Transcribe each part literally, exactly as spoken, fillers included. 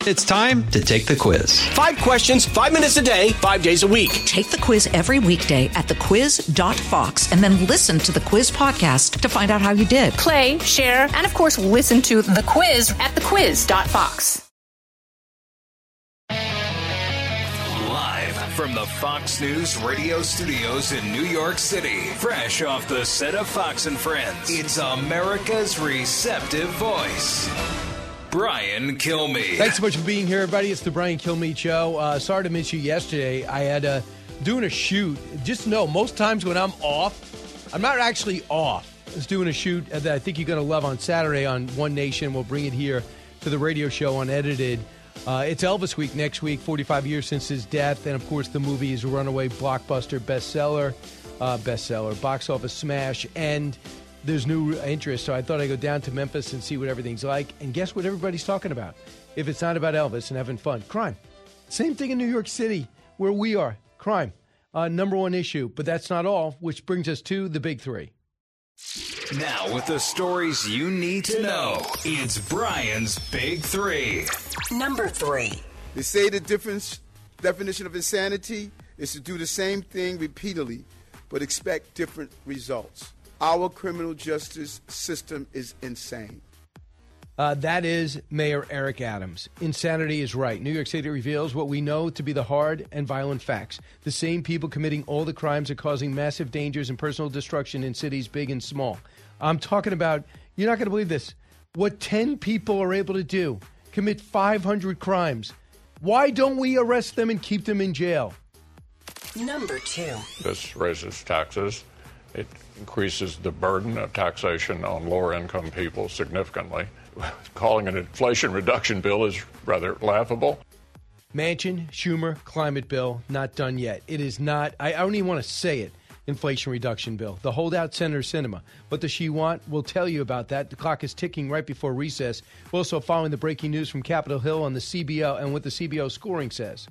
It's time to take the quiz. Five questions, five minutes a day, five days a week. Take the quiz every weekday at the quiz dot fox and then listen to the quiz podcast to find out how you did. Play, share, and of course, listen to the quiz at the quiz dot fox. Live from the Fox News radio studios in New York City, fresh off the set of Fox and Friends, it's America's receptive voice, Brian Kilmeade. Thanks so much for being here, everybody. It's the Brian Kilmeade Show. Uh, sorry to miss you yesterday. I had uh, doing a shoot. Just know, most times when I'm off, I'm not actually off. I was doing a shoot that I think you're going to love on Saturday on One Nation. We'll bring it here to the radio show unedited. Uh, it's Elvis Week next week, forty-five years since his death. And, of course, the movie is a runaway blockbuster bestseller, uh, bestseller, box office smash. And there's new interest, so I thought I'd go down to Memphis and see what everything's like. And guess what everybody's talking about? If it's not about Elvis and having fun, crime. Same thing in New York City, where we are. Crime. Uh, number one issue. But that's not all, which brings us to the big three. Now, with the stories you need to know, it's Brian's Big Three. Number three. They say the difference, definition of insanity is to do the same thing repeatedly, but expect different results. Our criminal justice system is insane. Uh, that is Mayor Eric Adams. Insanity is right. New York City reveals what we know to be the hard and violent facts. The same people committing all the crimes are causing massive dangers and personal destruction in cities big and small. I'm talking about, you're not going to believe this, what ten people are able to do, commit five hundred crimes. Why don't we arrest them and keep them in jail? Number two. This raises taxes. It increases the burden of taxation on lower-income people significantly. Calling an inflation reduction bill is rather laughable. Manchin, Schumer, climate bill, not done yet. It is not, I don't even want to say it, inflation reduction bill. The holdout Senator Sinema. What does she want? We'll tell you about that. The clock is ticking right before recess. We're also following the breaking news from Capitol Hill on the C B O and what the C B O scoring says.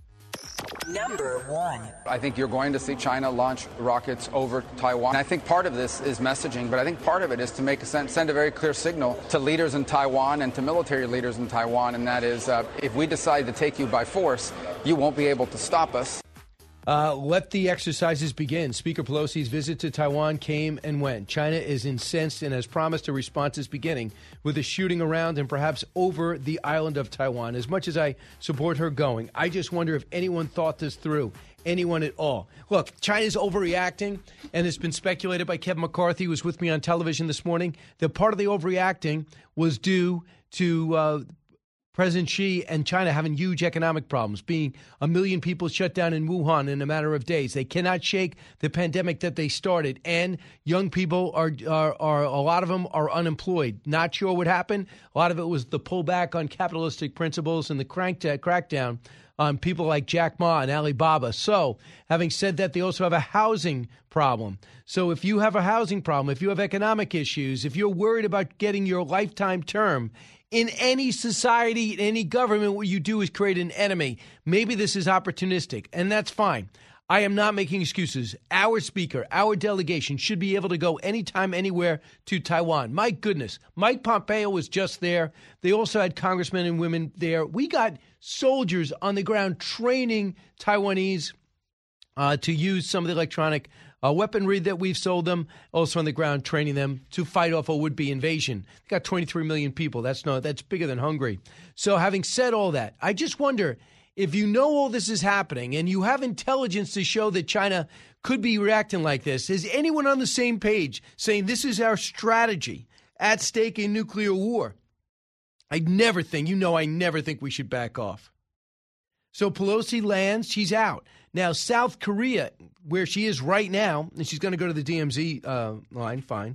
Number one. I think you're going to see China launch rockets over Taiwan. I think part of this is messaging, but I think part of it is to make a send, send a very clear signal to leaders in Taiwan and to military leaders in Taiwan, and that is uh, if we decide to take you by force, you won't be able to stop us. Uh, let the exercises begin. Speaker Pelosi's visit to Taiwan came and went. China is incensed and has promised a response is beginning with a shooting around and perhaps over the island of Taiwan. As much as I support her going, I just wonder if anyone thought this through, anyone at all. Look, China's overreacting, and it's been speculated by Kevin McCarthy, who was with me on television this morning, that part of the overreacting was due to uh, President Xi and China having huge economic problems, being a million people shut down in Wuhan in a matter of days. They cannot shake the pandemic that they started, and young people are, are, are a lot of them are unemployed. Not sure what happened. A lot of it was the pullback on capitalistic principles and the crank crackdown on people like Jack Ma and Alibaba. So, having said that, they also have a housing problem. So if you have a housing problem, if you have economic issues, if you're worried about getting your lifetime term, in any society, in any government, what you do is create an enemy. Maybe this is opportunistic, and that's fine. I am not making excuses. Our speaker, our delegation should be able to go anytime, anywhere to Taiwan. My goodness, Mike Pompeo was just there. They also had congressmen and women there. We got soldiers on the ground training Taiwanese uh, to use some of the electronic Uh, weaponry that we've sold them, also on the ground training them to fight off a would-be invasion. They got twenty-three million people. That's no, that's bigger than Hungary. So having said all that, I just wonder if you know all this is happening and you have intelligence to show that China could be reacting like this, is anyone on the same page saying this is our strategy at stake in nuclear war? I never think, you know, I never think we should back off. So Pelosi lands, she's out. Now, South Korea, where she is right now, and she's going to go to the D M Z uh, line, fine.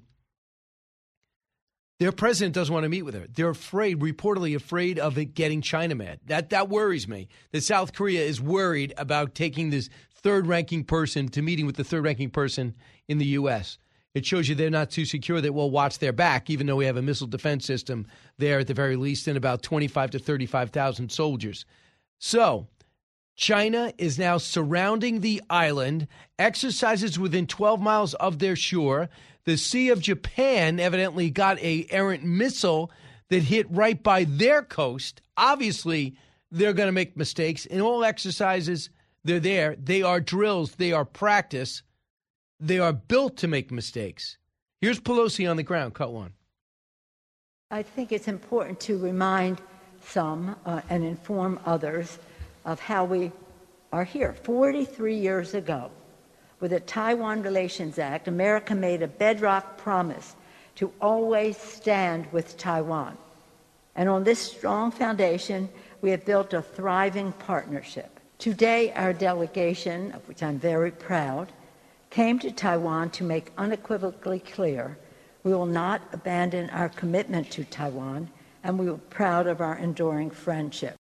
Their president doesn't want to meet with her. They're afraid, reportedly afraid of it getting China mad. That that worries me, that South Korea is worried about taking this third-ranking person to meeting with the third-ranking person in the U S. It shows you they're not too secure that we'll watch their back, even though we have a missile defense system there at the very least and about twenty-five to thirty-five thousand soldiers. So China is now surrounding the island, exercises within twelve miles of their shore. The Sea of Japan evidently got a errant missile that hit right by their coast. Obviously, they're going to make mistakes. In all exercises, they're there. They are drills. They are practice. They are built to make mistakes. Here's Pelosi on the ground. Cut one. I think it's important to remind some uh, and inform others of how we are here. forty-three years ago, with the Taiwan Relations Act, America made a bedrock promise to always stand with Taiwan. And on this strong foundation, we have built a thriving partnership. Today, our delegation, of which I'm very proud, came to Taiwan to make unequivocally clear we will not abandon our commitment to Taiwan, and we are proud of our enduring friendship.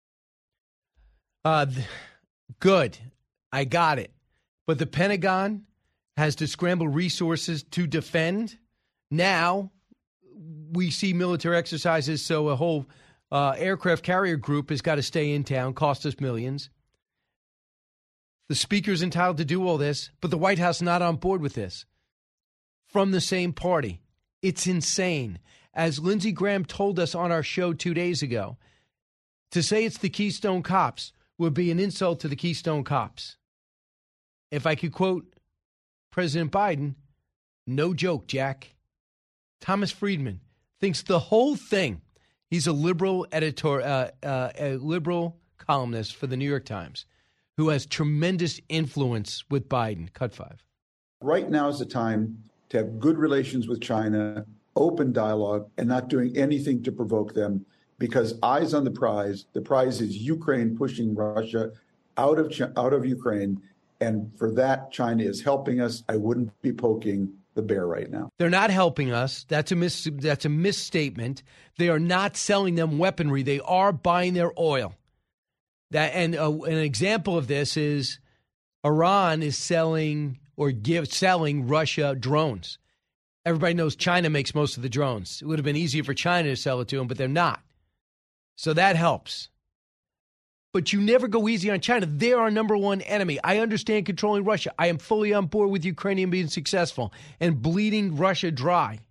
Uh, th- good. I got it. But the Pentagon has to scramble resources to defend. Now we see military exercises, so a whole uh, aircraft carrier group has got to stay in town, cost us millions. The speaker's entitled to do all this, but the White House not on board with this. From the same party. It's insane. As Lindsey Graham told us on our show two days ago, to say it's the Keystone Cops would be an insult to the Keystone Cops. If I could quote President Biden, no joke, Jack. Thomas Friedman thinks the whole thing. He's a liberal editor, uh, uh, a liberal columnist for the New York Times, who has tremendous influence with Biden. Cut five. Right now is the time to have good relations with China, open dialogue, and not doing anything to provoke them, because eyes on the prize. The prize is Ukraine pushing Russia out of Ch- out of Ukraine, and for that, China is helping us. I wouldn't be poking the bear right now. They're not helping us. That's a mis- that's a misstatement. They are not selling them weaponry. They are buying their oil. That and uh, an example of this is Iran is selling or give selling Russia drones. Everybody knows China makes most of the drones. It would have been easier for China to sell it to them, but they're not. So that helps. But you never go easy on China. They're our number one enemy. I understand controlling Russia. I am fully on board with Ukraine being successful and bleeding Russia dry.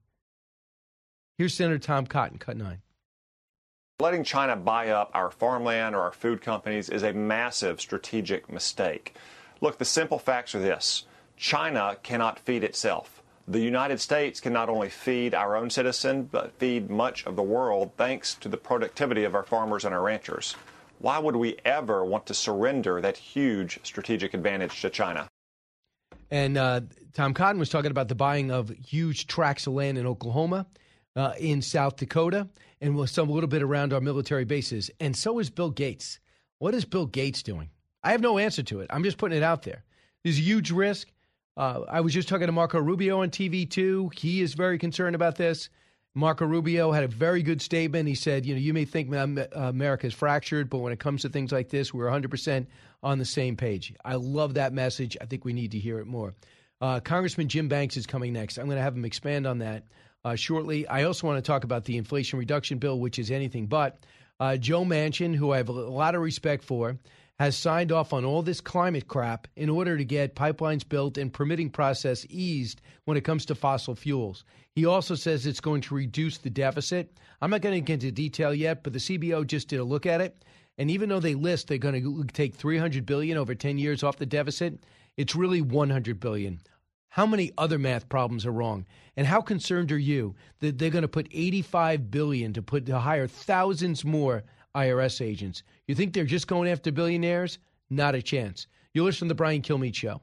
Here's Senator Tom Cotton, cut nine. Letting China buy up our farmland or our food companies is a massive strategic mistake. Look, the simple facts are this. China cannot feed itself. The United States can not only feed our own citizens, but feed much of the world thanks to the productivity of our farmers and our ranchers. Why would we ever want to surrender that huge strategic advantage to China? And uh, Tom Cotton was talking about the buying of huge tracts of land in Oklahoma, uh, in South Dakota, and with some a little bit around our military bases. And so is Bill Gates. What is Bill Gates doing? I have no answer to it. I'm just putting it out there. There's a huge risk. Uh, I was just talking to Marco Rubio on T V two. He is very concerned about this. Marco Rubio had a very good statement. He said, you know, you may think America is fractured, but when it comes to things like this, we're one hundred percent on the same page. I love that message. I think we need to hear it more. Uh, Congressman Jim Banks is coming next. I'm going to have him expand on that uh, shortly. I also want to talk about the Inflation Reduction Bill, which is anything but. Uh, Joe Manchin, who I have a lot of respect for, has signed off on all this climate crap in order to get pipelines built and permitting process eased when it comes to fossil fuels. He also says it's going to reduce the deficit. I'm not going to get into detail yet, but the C B O just did a look at it. And even though they list they're going to take three hundred billion dollars over ten years off the deficit, it's really one hundred billion dollars. How many other math problems are wrong? And how concerned are you that they're going to put eighty-five billion dollars to put to hire thousands more I R S agents? You think they're just going after billionaires? Not a chance. You listen to the Brian Kilmeade Show.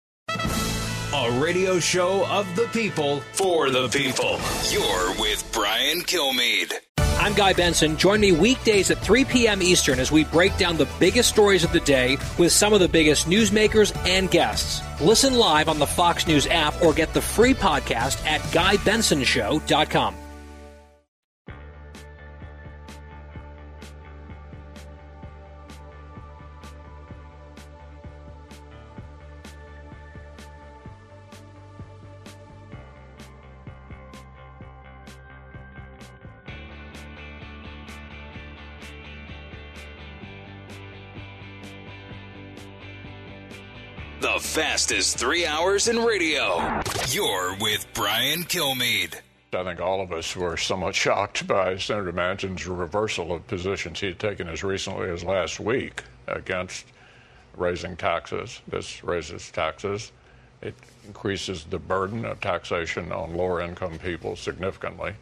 A radio show of the people, for the people. You're with Brian Kilmeade. I'm Guy Benson. Join me weekdays at three p.m. Eastern as we break down the biggest stories of the day with some of the biggest newsmakers and guests. Listen live on the Fox News app or get the free podcast at guy benson show dot com. The fastest three hours in radio. You're with Brian Kilmeade. I think all of us were somewhat shocked by Senator Manchin's reversal of positions he had taken as recently as last week against raising taxes. This raises taxes. It increases the burden of taxation on lower-income people significantly.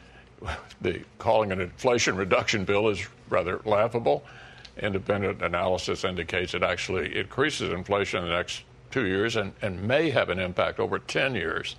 The calling an inflation reduction bill is rather laughable. Independent analysis indicates it actually increases inflation in the next two years and, and may have an impact over ten years.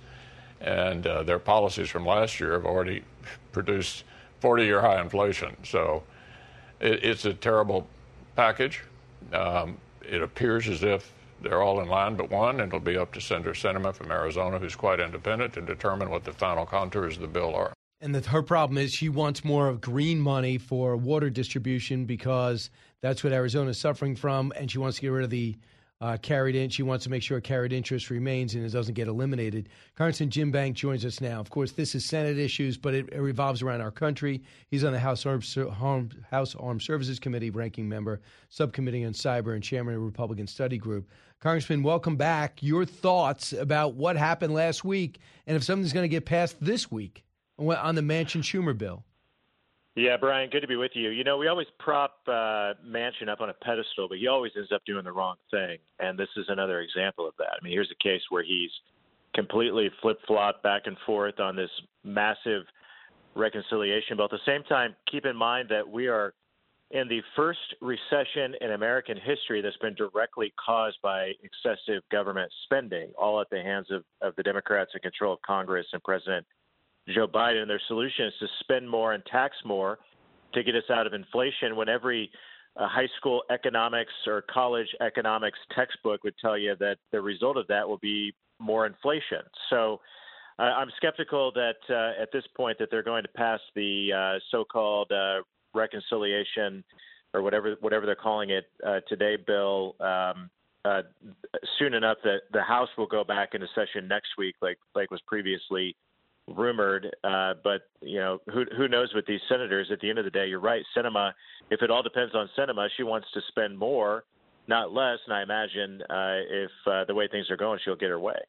And uh, their policies from last year have already produced forty-year high inflation. So it, it's a terrible package. Um, it appears as if they're all in line but one, and it'll be up to Senator Sinema from Arizona, who's quite independent, to determine what the final contours of the bill are. And the, her problem is she wants more of green money for water distribution because that's what Arizona is suffering from, and she wants to get rid of the uh, carried in. She wants to make sure carried interest remains and it doesn't get eliminated. Congressman Jim Bank joins us now. Of course, this is Senate issues, but it, it revolves around our country. He's on the House Armed, House Armed Services Committee, ranking member, subcommittee on cyber, and chairman of the Republican Study Group. Congressman, welcome back. Your thoughts about what happened last week and if something's going to get passed this week on the Manchin-Schumer bill. Yeah, Brian, good to be with you. You know, we always prop uh, Manchin up on a pedestal, but he always ends up doing the wrong thing. And this is another example of that. I mean, here's a case where he's completely flip-flopped back and forth on this massive reconciliation bill. At the same time, keep in mind that we are in the first recession in American history that's been directly caused by excessive government spending, all at the hands of, of the Democrats in control of Congress and President Joe Biden. Their solution is to spend more and tax more to get us out of inflation, when every uh, high school economics or college economics textbook would tell you that the result of that will be more inflation. So uh, I'm skeptical that uh, at this point that they're going to pass the uh, so-called uh, reconciliation or whatever whatever they're calling it uh, today bill um, uh, soon enough that the House will go back into session next week, like like was previously rumored, uh, but you know who who knows with these senators. At the end of the day, you're right. Sinema, if it all depends on Sinema, she wants to spend more, not less. And I imagine uh, if uh, the way things are going, she'll get her way.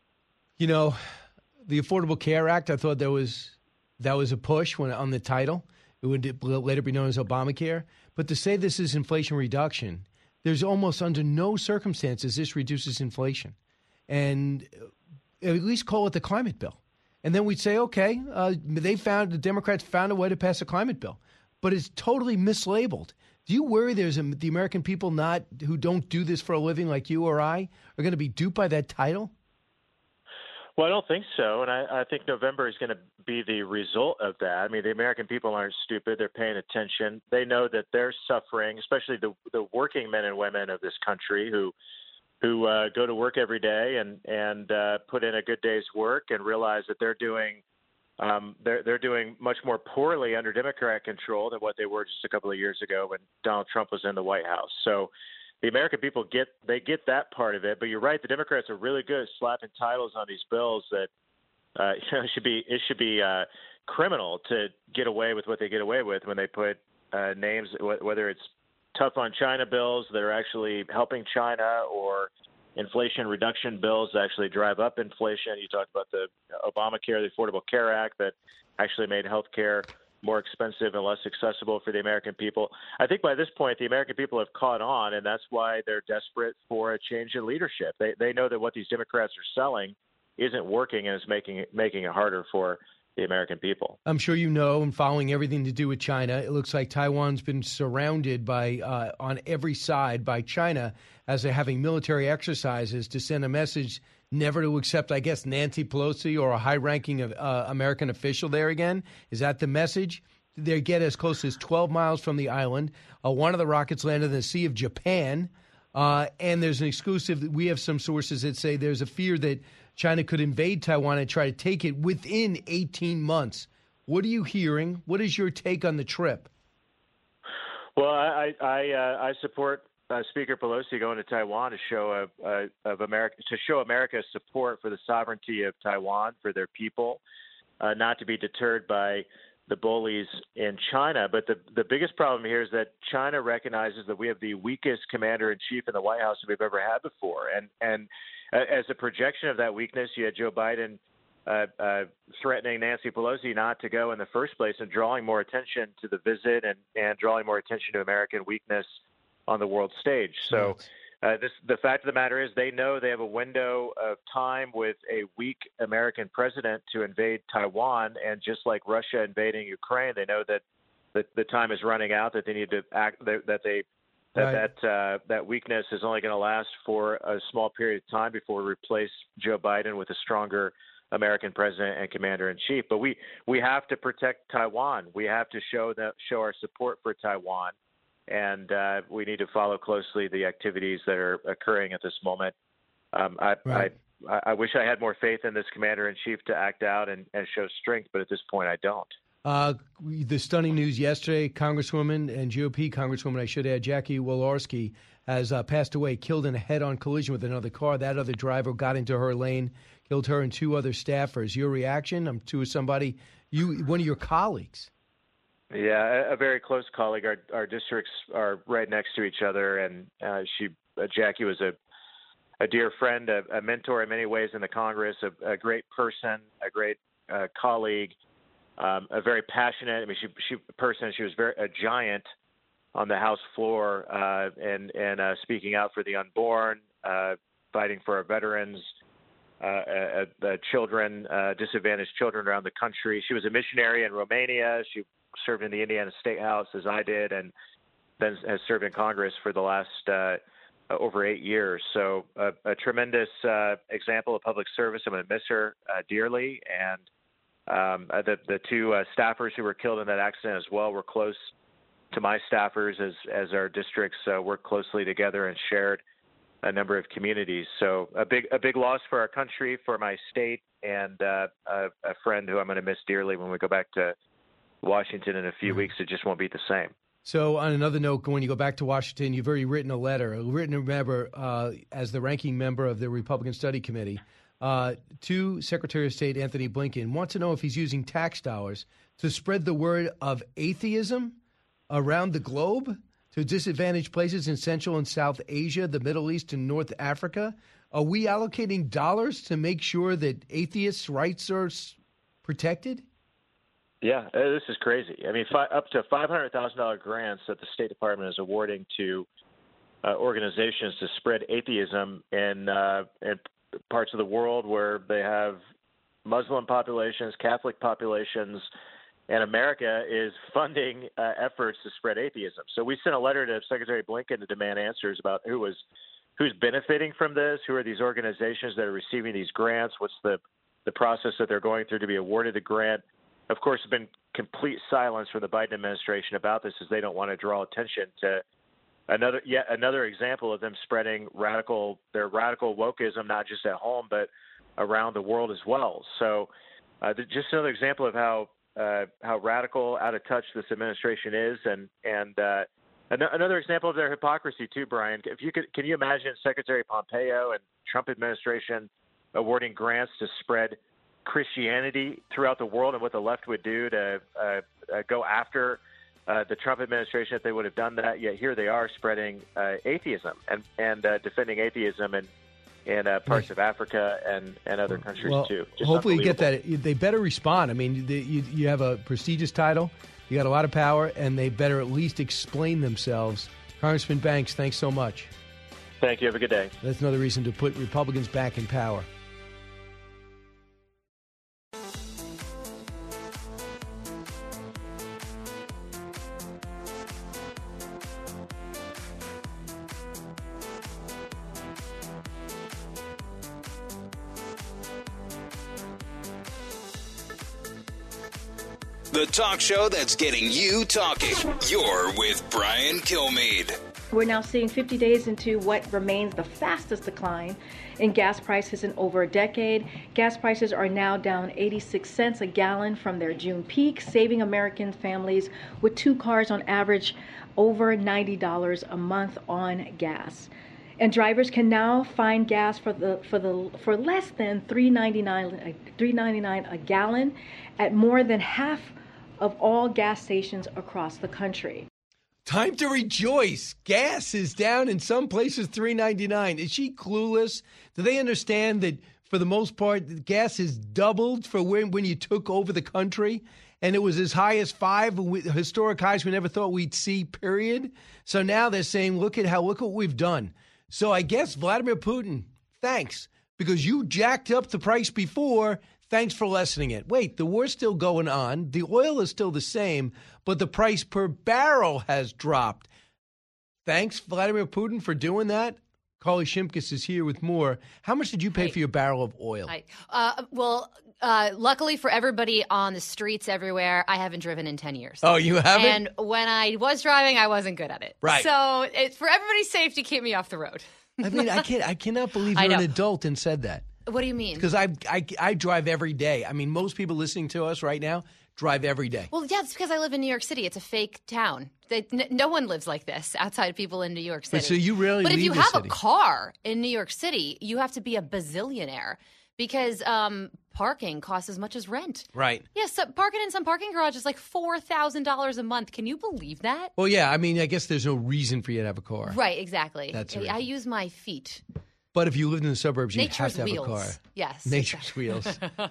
You know, the Affordable Care Act. I thought that was that was a push when on the title. It would later be known as Obamacare. But to say this is inflation reduction, there's almost under no circumstances this reduces inflation, and at least call it the climate bill. And then we'd say, okay, uh, they found the Democrats found a way to pass a climate bill, but it's totally mislabeled. Do you worry there's a, the American people not who don't do this for a living like you or I are going to be duped by that title? Well, I don't think so, and I, I think November is going to be the result of that. I mean, the American people aren't stupid; they're paying attention. They know that they're suffering, especially the the working men and women of this country who. who uh, go to work every day and and uh, put in a good day's work and realize that they're doing um, they're they're doing much more poorly under Democrat control than what they were just a couple of years ago when Donald Trump was in the White House. So the American people get they get that part of it. But you're right, the Democrats are really good at slapping titles on these bills that uh, you know, it should be it should be uh, criminal to get away with what they get away with when they put uh, names, whether it's tough on China bills that are actually helping China, or inflation reduction bills that actually drive up inflation. You talked about the Obamacare, the Affordable Care Act that actually made health care more expensive and less accessible for the American people. I think by this point, the American people have caught on, and that's why they're desperate for a change in leadership. They they know that what these Democrats are selling isn't working and is making it, making it harder for the American people. I'm sure you know, and following everything to do with China, it looks like Taiwan's been surrounded by uh, on every side by China as they're having military exercises to send a message never to accept, I guess, Nancy Pelosi or a high-ranking uh, American official there again. Is that the message? They get as close as twelve miles from the island. Uh, one of the rockets landed in the Sea of Japan, uh, and there's an exclusive. We have some sources that say there's a fear that China could invade Taiwan and try to take it within eighteen months. What are you hearing? What is your take on the trip? Well, I I, uh, I support uh, Speaker Pelosi going to Taiwan to show a, a, of America to show America's support for the sovereignty of Taiwan, for their people, uh, not to be deterred by the bullies in China. But the the biggest problem here is that China recognizes that we have the weakest commander in chief in the White House that we've ever had before, and and as a projection of that weakness, you had Joe Biden uh, uh, threatening Nancy Pelosi not to go in the first place and drawing more attention to the visit and, and drawing more attention to American weakness on the world stage. So uh, this, the fact of the matter is they know they have a window of time with a weak American president to invade Taiwan. And just like Russia invading Ukraine, they know that the, the time is running out, that they need to act, that they that right. that uh, that weakness is only going to last for a small period of time before we replace Joe Biden with a stronger American president and commander-in-chief. But we, we have to protect Taiwan. We have to show that show our support for Taiwan, and uh, we need to follow closely the activities that are occurring at this moment. Um, I, right. I I wish I had more faith in this commander-in-chief to act out and, and show strength, but at this point I don't. Uh, the stunning news yesterday, Congresswoman and G O P Congresswoman, I should add, Jackie Walorski, has uh, passed away, killed in a head-on collision with another car. That other driver got into her lane, killed her and two other staffers. Your reaction um, to somebody, you one of your colleagues? Yeah, a, a very close colleague. Our, our districts are right next to each other, and uh, she, uh, Jackie, was a a dear friend, a, a mentor in many ways in the Congress, a, a great person, a great uh, colleague. Um, a very passionate, I mean, she, she person, she was very, a giant on the House floor uh, and, and uh, speaking out for the unborn, uh, fighting for our veterans, uh, uh, uh, children, uh, disadvantaged children around the country. She was a missionary in Romania. She served in the Indiana State House, as I did, and then has served in Congress for the last uh, over eight years. So uh, a tremendous uh, example of public service. I'm going to miss her uh, dearly, and Um, the, the two uh, staffers who were killed in that accident as well were close to my staffers as, as our districts uh, worked closely together and shared a number of communities. So a big a big loss for our country, for my state, and uh, a, a friend who I'm going to miss dearly when we go back to Washington in a few weeks. It just won't be the same. So on another note, when you go back to Washington, you've already written a letter, written a member uh, as the ranking member of the Republican Study Committee, Uh, to Secretary of State Anthony Blinken, wants to know if he's using tax dollars to spread the word of atheism around the globe to disadvantaged places in Central and South Asia, the Middle East, and North Africa. Are we allocating dollars to make sure that atheists' rights are protected? Yeah, this is crazy. I mean, fi- up to five hundred thousand dollars grants that the State Department is awarding to uh, organizations to spread atheism in, uh, in parts of the world where they have Muslim populations, Catholic populations, and America is funding uh, efforts to spread atheism. So we sent a letter to Secretary Blinken to demand answers about who was who's benefiting from this, who are these organizations that are receiving these grants, what's the, the process that they're going through to be awarded the grant. Of course, there's been complete silence from the Biden administration about this, as they don't want to draw attention to Another yet another example of them spreading radical their radical wokeism, not just at home but around the world as well. So, uh, just another example of how uh, how radical, out of touch this administration is, and and uh, an- another example of their hypocrisy too, Brian. If you could, can you imagine Secretary Pompeo and Trump administration awarding grants to spread Christianity throughout the world, and what the left would do to uh, uh, go after Uh, the Trump administration, if they would have done that, yet here they are spreading uh, atheism and and uh, defending atheism in in uh, parts right. of Africa and, and other countries well, too. Just hopefully you get that. They better respond. I mean, the, you you have a prestigious title, you got a lot of power, and they better at least explain themselves. Congressman Banks, thanks so much. Thank you. Have a good day. That's another reason to put Republicans back in power. The talk show that's getting you talking. You're with Brian Kilmeade. We're now seeing fifty days into what remains the fastest decline in gas prices in over a decade. Gas prices are now down eighty-six cents a gallon from their June peak, saving American families with two cars on average over ninety dollars a month on gas. And drivers can now find gas for the for the for less than three ninety-nine a gallon at more than half of all gas stations across the country. Time to rejoice. Gas is down in some places three ninety-nine. Is she clueless? Do they understand that for the most part, gas has doubled for when, when you took over the country. And it was as high as five historic highs we never thought we'd see, period. So now they're saying, look at how, look what we've done. So I guess Vladimir Putin, thanks, because you jacked up the price before. Thanks for lessening it. Wait, the war's still going on. The oil is still the same, but the price per barrel has dropped. Thanks, Vladimir Putin, for doing that. Carly Shimkus is here with more. How much did you pay Hi. for your barrel of oil? Hi. Uh, well, uh, luckily for everybody on the streets everywhere, I haven't driven in ten years. Oh, you haven't? And when I was driving, I wasn't good at it. Right. So it's for everybody's safety, keep me off the road. I mean, I can't. I cannot believe I you're an know. adult and said that. What do you mean? Because I, I, I drive every day. I mean, most people listening to us right now drive every day. Well, yeah, it's because I live in New York City. It's a fake town. They, n- no one lives like this outside of people in New York City. But so you rarely But if leave you the have city. a car in New York City, you have to be a bazillionaire because um, parking costs as much as rent. Right. Yes, yeah, so parking in some parking garage is like four thousand dollars a month. Can you believe that? Well, yeah. I mean, I guess there's no reason for you to have a car. Right, exactly. That's the I, I reason. use my feet. But if you lived in the suburbs, you'd Nature's have to have wheels. a car. Yes. Nature's wheels.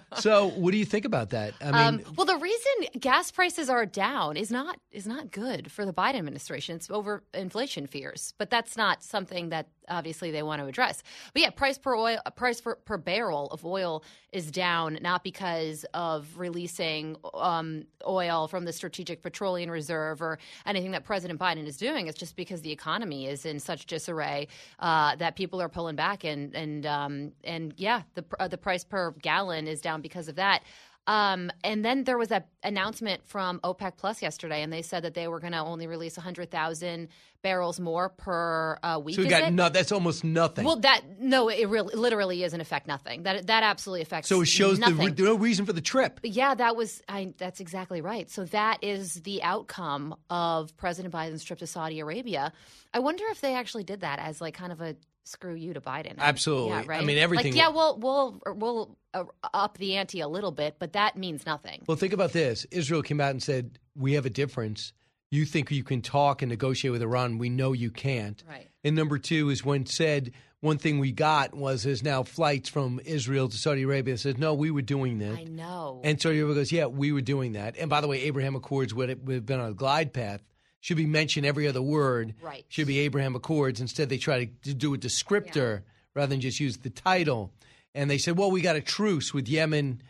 So what do you think about that? I mean, um, well, the reason gas prices are down is not is not good for the Biden administration. It's over inflation fears, but that's not something that obviously they want to address. But yeah, price per oil, price for, per barrel of oil is down not because of releasing um, oil from the Strategic Petroleum Reserve or anything that President Biden is doing. It's just because the economy is in such disarray uh, that people are pulling back, and and um, and yeah, the uh, the price per gallon is down because of that. Um, and then there was that announcement from OPEC Plus yesterday, and they said that they were going to only release one hundred thousand barrels more per uh, week. so we is got it? no, that's almost nothing. Well, that no, it really literally is in effect nothing. That that absolutely affects. so it shows the, nothing. re- no reason for the trip. Yeah, that was. I, that's exactly right. So that is the outcome of President Biden's trip to Saudi Arabia. I wonder if they actually did that as like kind of a screw you to Biden. Absolutely. Yeah, right. I mean, everything- Like, yeah, we'll we'll we'll uh, up the ante a little bit, but that means nothing. Well, think about this. Israel came out and said, we have a difference. You think you can talk and negotiate with Iran. We know you can't. Right. And number two is when said one thing we got was there's now flights from Israel to Saudi Arabia that says, no, we were doing that. I know. And Saudi Arabia goes, yeah, we were doing that. And by the way, Abraham Accords would have would have been on a glide path. Should be mentioned every other word. Right. Should be Abraham Accords. Instead, they try to do a descriptor rather than just use the title. And they said, well, we got a truce with Yemen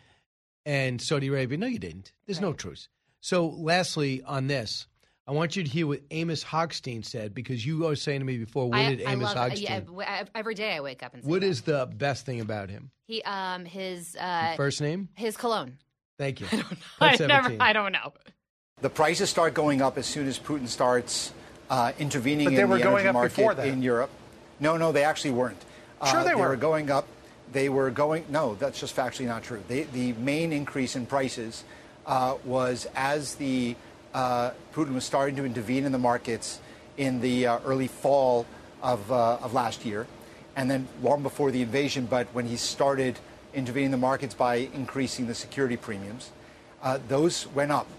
and Saudi Arabia. No, you didn't. There's no truce. So lastly, on this, I want you to hear what Amos Hochstein said, because you were saying to me before, what I, did I Amos love, Hochstein? yeah, w- every day I wake up and say What that. is the best thing about him? he um his uh First name? his cologne. Thank you. I Put never. seventeen. I don't know. The prices start going up as soon as Putin starts uh, intervening But they in were the going energy up market before that. in Europe. No, no, they actually weren't. Sure Uh, they they were. were going up. They were going. No, that's just factually not true. They, the main increase in prices uh, was as the uh, Putin was starting to intervene in the markets in the uh, early fall of uh, of last year, and then long before the invasion. But when he started intervening in the markets by increasing the security premiums, uh, those went up.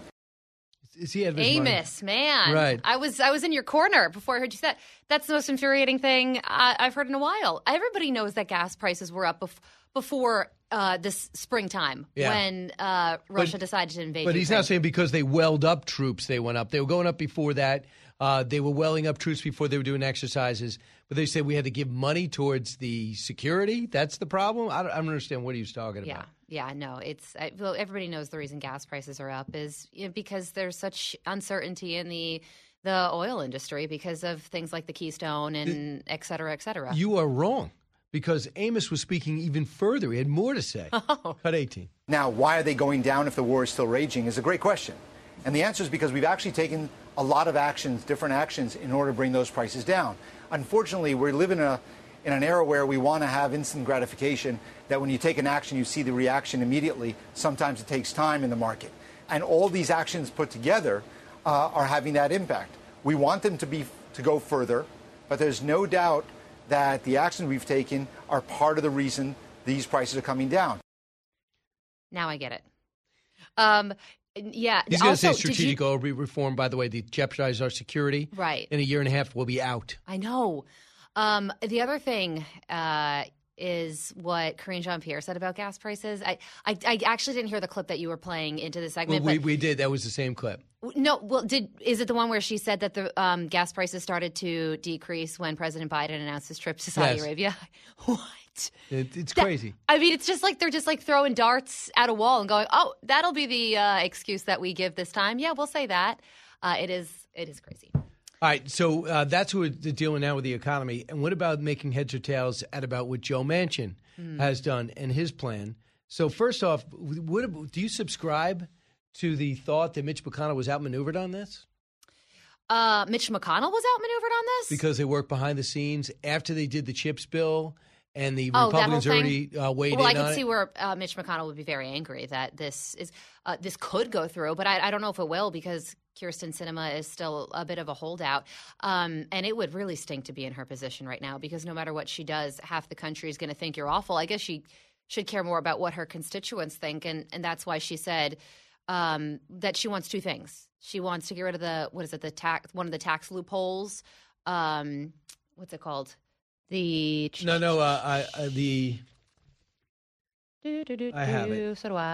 Is he out of his mind? Amos, man, Right. I was I was in your corner before I heard you say that. That's the most infuriating thing I, I've heard in a while. Everybody knows that gas prices were up bef- before uh, this springtime Yeah. when uh, Russia But- decided to invade. But he's Ukraine. not saying because they welled up troops, they went up. They were going up before that. Uh, they were welling up troops before they were doing exercises. But they said we had to give money towards the security. That's the problem? I don't, I don't understand what he was talking Yeah, about. yeah, no, it's I, well, everybody knows the reason gas prices are up is you know, because there's such uncertainty in the the oil industry because of things like the Keystone and et cetera, et cetera. You are wrong, because Amos was speaking even further. He had more to say. Oh. Cut eighteen. Now, why are they going down if the war is still raging is a great question. And the answer is because we've actually taken a lot of actions, different actions, in order to bring those prices down. Unfortunately, we live in a in an era where we want to have instant gratification, that when you take an action, you see the reaction immediately. Sometimes it takes time in the market. And all these actions put together uh, are having that impact. We want them to be to go further, but there's no doubt that the actions we've taken are part of the reason these prices are coming down. Now I get it. Um, yeah. He's going to say also, did you- strategic oil reform, by the way, to jeopardize our security. Right. In a year and a half, we'll be out. I know. Um, the other thing uh, is what Karine Jean-Pierre said about gas prices. I, I, I actually didn't hear the clip that you were playing into the segment. Well, we, but we did. That was the same clip. No, well, did is it the one where she said that the um, gas prices started to decrease when President Biden announced his trip to Saudi Yes. Arabia? What? It, it's That- crazy. I mean, it's just like they're just like throwing darts at a wall and going, "Oh, that'll be the uh, excuse that we give this time." Yeah, we'll say that. Uh, it is. It is crazy. All right, so uh, that's what we're dealing now with the economy. And what about making heads or tails at about what Joe Manchin Mm. has done and his plan? So first off, what, do you subscribe to the thought that Mitch McConnell was outmaneuvered on this? Uh, Mitch McConnell was outmaneuvered on this Because they worked behind the scenes after they did the CHIPS bill and the Oh, that Republicans whole already thing? uh, weighed well, in I on could it. see where uh, Mitch McConnell would be very angry that this is uh, this could go through, but I, I don't know if it will because Kyrsten Sinema is still a bit of a holdout, um, and it would really stink to be in her position right now because no matter what she does, half the country is going to think you're awful. I guess she should care more about what her constituents think, and and that's why she said um, that she wants two things. She wants to get rid of the what is it the tax one of the tax loopholes. Um, what's it called? The No, no, uh, I, uh, the Do, do, do, I have do, it. So do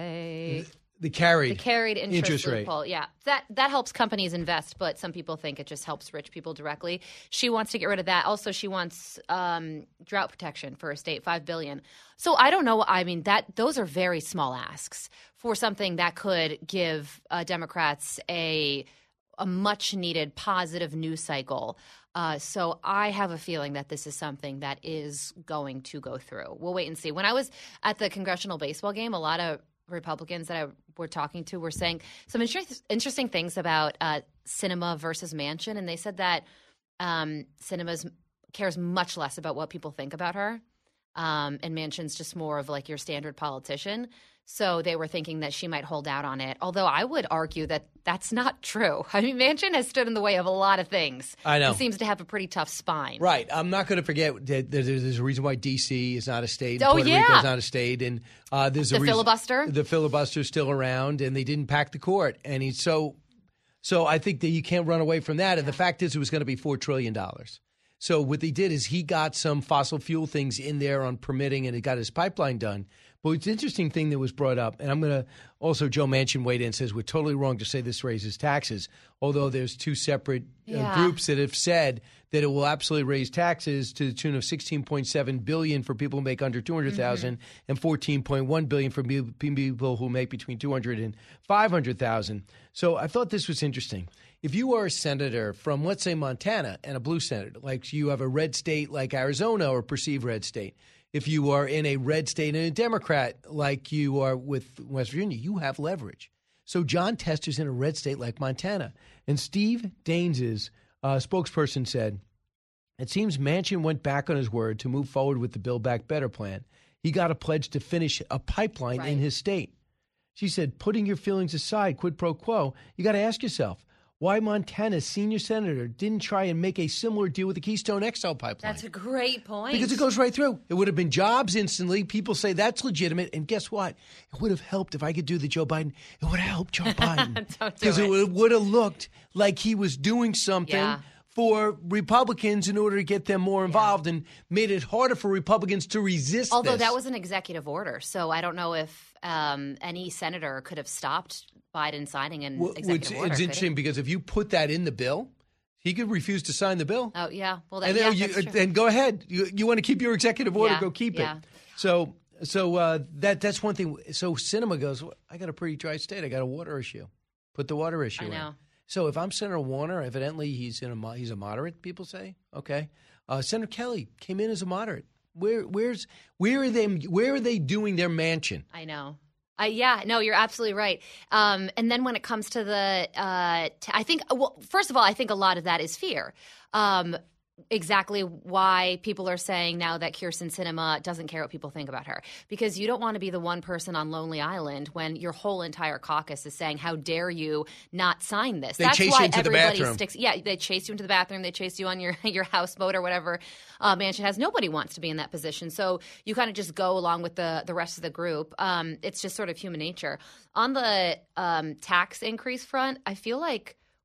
I. the carried The carried interest, interest rate. loophole. Yeah, that that helps companies invest, but some people think it just helps rich people directly. She wants to get rid of that. Also, she wants um, drought protection for her state, five billion. So I don't know. I mean, that those are very small asks for something that could give uh, Democrats a a much needed positive news cycle. Uh, so I have a feeling that this is something that is going to go through. We'll wait and see. When I was at the congressional baseball game, a lot of Republicans that I were talking to were saying some inter- interesting things about uh, Sinema versus Manchin, and they said that um, Sinema cares much less about what people think about her, um, and Manchin's just more of like your standard politician. So they were thinking that she might hold out on it, although I would argue that that's not true. I mean, Manchin has stood in the way of a lot of things. I know. He seems to have a pretty tough spine. Right. I'm not going to forget that there's there's a reason why D C is not a state. Oh, Puerto yeah. Rico is not a state. And uh, there's a The reason, filibuster? The filibuster's still around, and they didn't pack the court. And he's so so I think that you can't run away from that. And the fact is, it was going to be four trillion dollars. So what they did is he got some fossil fuel things in there on permitting, and he got his pipeline done. But it's an interesting thing that was brought up, and I'm going to also, Joe Manchin weighed in and says we're totally wrong to say this raises taxes, although there's two separate Yeah. uh, groups that have said that it will absolutely raise taxes to the tune of sixteen point seven billion dollars for people who make under two hundred thousand dollars Mm-hmm. and fourteen point one billion dollars for pe- people who make between two hundred thousand dollars and five hundred thousand dollars. So I thought this was interesting. If you are a senator from, let's say, Montana, and a blue senator, like you have a red state like Arizona or perceived red state, if you are in a red state and a Democrat like you are with West Virginia, you have leverage. So John Tester's in a red state like Montana. And Steve Daines's uh, spokesperson said, it seems Manchin went back on his word to move forward with the Build Back Better plan. He got a pledge to finish a pipeline Right. in his state. She said, putting your feelings aside, quid pro quo, you got to ask yourself, why Montana's senior senator didn't try and make a similar deal with the Keystone X L pipeline. That's a great point. Because it goes right through. It would have been jobs instantly. People say that's legitimate. And guess what? It would have helped if I could do the Joe Biden. It would have helped Joe Biden. Don't do Because it. it would, would have looked like he was doing something Yeah. for Republicans in order to get them more involved and made it harder for Republicans to resist Although this. that was an executive order, so I don't know if um, any senator could have stopped Biden signing an Well, executive it's, order. it's could interesting he? because if you put that in the bill, he could refuse to sign the bill. Oh yeah, well that, and yeah, then you, that's true. and go ahead. You, you want to keep your executive order? Yeah, Go keep yeah. it. So, so uh, that that's one thing. So, Sinema goes, well, I got a pretty dry state. I got a water issue. Put the water issue I in. know. So, if I'm Senator Warner, evidently he's in a mo- he's a moderate. People say, okay. Uh, Senator Kelly came in as a moderate. Where where's where are they? Where are they doing their mansion? I know. Uh, yeah, no, you're absolutely right. Um, and then when it comes to the, uh, t- I think, well, first of all, I think a lot of that is fear. Um, exactly why people are saying now that Kyrsten Sinema doesn't care what people think about her. Because you don't want to be the one person on Lonely Island when your whole entire caucus is saying, how dare you not sign this? They That's chase why you into the everybody bathroom. sticks. Yeah, they chase you into the bathroom. They chase you on your, your houseboat or whatever uh, Manchin has. Nobody wants to be in that position. So you kind of just go along with the, the rest of the group. Um, it's just sort of human nature. On the um, tax increase front, I feel like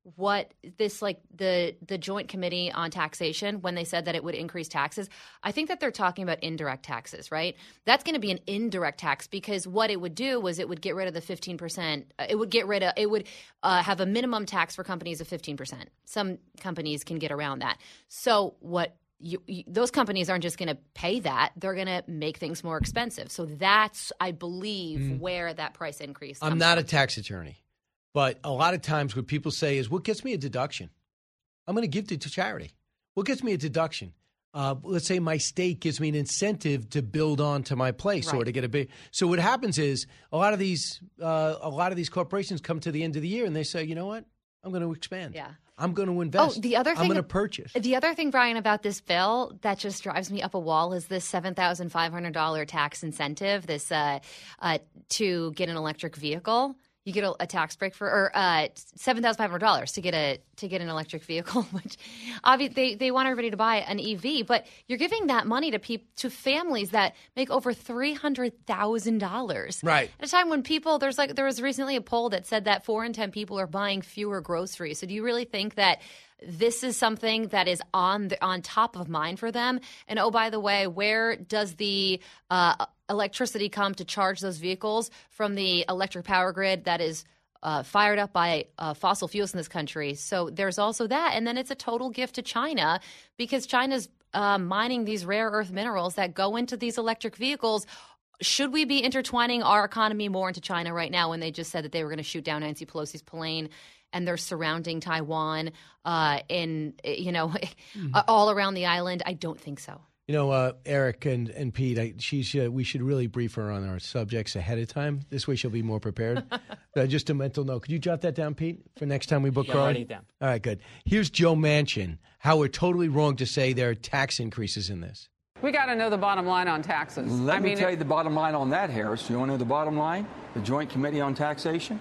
what this, like the the Joint Committee on Taxation, when they said that it would increase taxes, I think that they're talking about indirect taxes, right? That's going to be an indirect tax because what it would do was it would get rid of the fifteen percent. It would get rid of, it would uh, have a minimum tax for companies of fifteen percent. Some companies can get around that. So what You, you, those companies aren't just going to pay that. They're going to make things more expensive. So that's, I believe, mm. where that price increase comes I'm not from. a tax attorney, but a lot of times what people say is, what gets me a deduction? I'm going to give it to charity. What gets me a deduction? Uh, let's say my state gives me an incentive to build on to my place right. or to get a big. So what happens is a lot of these uh, a lot of these corporations come to the end of the year and they say, you know what? I'm going to expand. Yeah. I'm going to invest. Oh, the other thing, I'm going to purchase. The other thing, Brian, about this bill that just drives me up a wall is this seven thousand five hundred dollars tax incentive, this uh, uh, to get an electric vehicle. You get a, a tax break for, or uh, seven thousand five hundred dollars to get a to get an electric vehicle, which obviously they, they want everybody to buy an E V, but you're giving that money to people to families that make over three hundred thousand dollars. Right. At a time when people, there's like there was recently a poll that said that four in ten people are buying fewer groceries. So do you really think that this is something that is on the, on top of mind for them? And oh, by the way, where does the uh, electricity come to charge those vehicles? From the electric power grid that is uh, fired up by uh, fossil fuels in this country. So there's also that. And then it's a total gift to China because China's uh, mining these rare earth minerals that go into these electric vehicles. Should we be intertwining our economy more into China right now when they just said that they were going to shoot down Nancy Pelosi's plane? And they're surrounding Taiwan uh, in, you know, mm-hmm. all around the island? I don't think so. You know, uh, Eric and, and Pete, I, she's, uh, we should really brief her on our subjects ahead of time. This way she'll be more prepared. uh, just a mental note. Could you jot that down, Pete, for next time we book her? Yeah, write it down. All right, good. Here's Joe Manchin, how we're totally wrong to say there are tax increases in this. We got to know the bottom line on taxes. Let I me mean, tell it, you the bottom line on that, Harris. You want to know the bottom line? The Joint Committee on Taxation?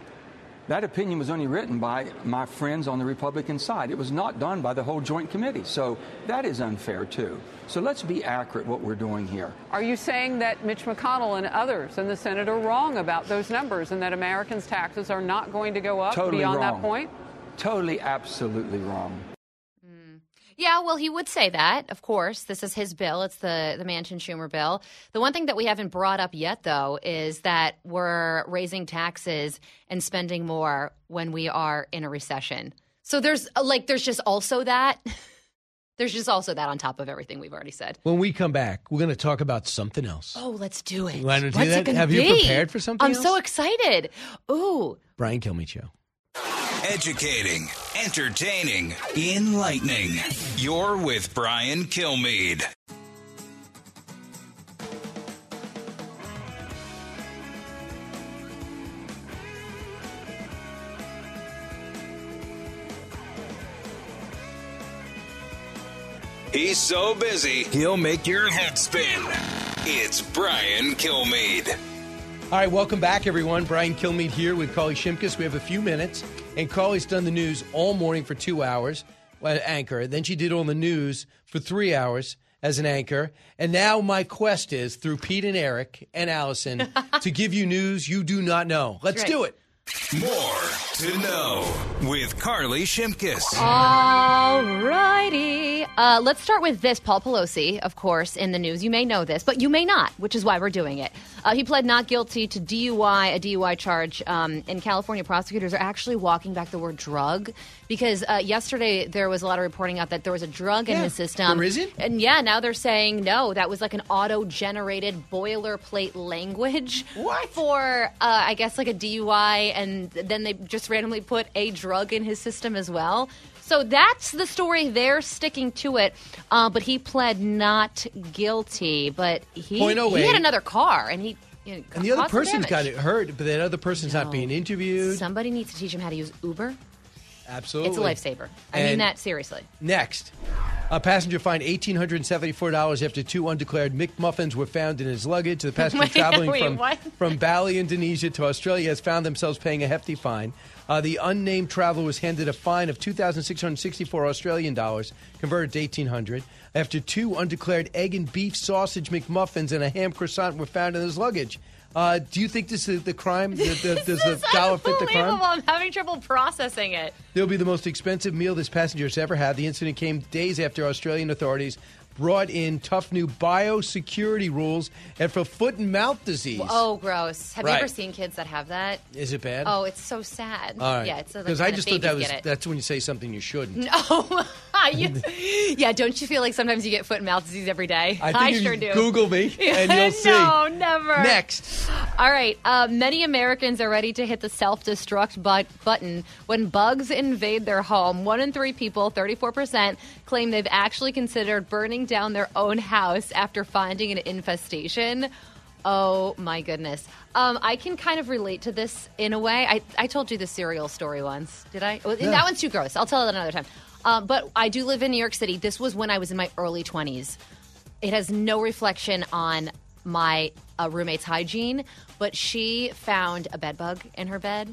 That opinion was only written by my friends on the Republican side. It was not done by the whole Joint Committee. So that is unfair, too. So let's be accurate what we're doing here. Are you saying that Mitch McConnell and others in the Senate are wrong about those numbers and that Americans' taxes are not going to go up totally beyond wrong. that point? Totally, absolutely wrong. Yeah, well, he would say that, of course. This is his bill. It's the, the Manchin-Schumer bill. The one thing that we haven't brought up yet, though, is that we're raising taxes and spending more when we are in a recession. So there's, like, there's just also that. There's just also that on top of everything we've already said. When we come back, we're going to talk about something else. Oh, let's do it. You want to do What's that? it gonna Have be? you prepared for something I'm else? so excited. Ooh. Brian Kilmeade Show. Educating, entertaining, enlightening. You're with Brian Kilmeade. He's so busy, he'll make your head spin. It's Brian Kilmeade. All right, welcome back, everyone. Brian Kilmeade here with Carly Shimkus. We have a few minutes, and Carly's done the news all morning for two hours, well, anchor. Then she did all the news for three hours as an anchor. And now my quest is, through Pete and Eric and Allison, to give you news you do not know. Let's right. do it. More to know with Carly Shimkus. All righty. Uh, let's start with this. Paul Pelosi, of course, in the news. You may know this, but you may not, which is why we're doing it. Uh, he pled not guilty to D U I, a D U I charge. Um, and California prosecutors are actually walking back the word drug because uh, yesterday there was a lot of reporting out that there was a drug in yeah, his system. There isn't? And yeah, now they're saying no, that was like an auto-generated boilerplate language what? for, uh, I guess, like a D U I. And then they just randomly put a drug in his system as well. So that's the story. They're sticking to it. Uh, but he pled not guilty. But he, he had another car, and he you know, and the other person's got damage. it hurt, but that other person's No. not being interviewed. Somebody needs to teach him how to use Uber. Absolutely. It's a lifesaver. I And mean that seriously. Next, a passenger fined one thousand eight hundred seventy-four dollars after two undeclared McMuffins were found in his luggage. The passenger Wait, traveling wait, from, what? from Bali, Indonesia to Australia has found themselves paying a hefty fine. Uh, the unnamed traveler was handed a fine of two thousand six hundred sixty-four Australian dollars, converted to eighteen hundred, after two undeclared egg and beef sausage McMuffins and a ham croissant were found in his luggage. Uh, do you think this is the crime? The, the, does the dollar fit the crime? I'm having trouble processing it. It'll be the most expensive meal this passenger has ever had. The incident came days after Australian authorities brought in tough new biosecurity rules and for foot and mouth disease. Oh, gross. Have Right. you ever seen kids that have that? Is it bad? Oh, it's so sad. All right. Yeah, it's so because the I kind just of thought that babies was get it. that's when you say something you shouldn't. No. You- yeah, don't you feel like sometimes you get foot and mouth disease every day? I think you sure can do. Google me and you'll see. No, never. Next. All right. Uh, many Americans are ready to hit the self-destruct but- button when bugs invade their home. One in three people, thirty-four percent, claim they've actually considered burning down their own house after finding an infestation. Oh, my goodness. Um, I can kind of relate to this in a way. I, I told you the cereal story once. Did I? Well, Yeah. That one's too gross. I'll tell it another time. Um, but I do live in New York City. This was when I was in my early twenties. It has no reflection on my uh, roommate's hygiene, but she found a bed bug in her bed,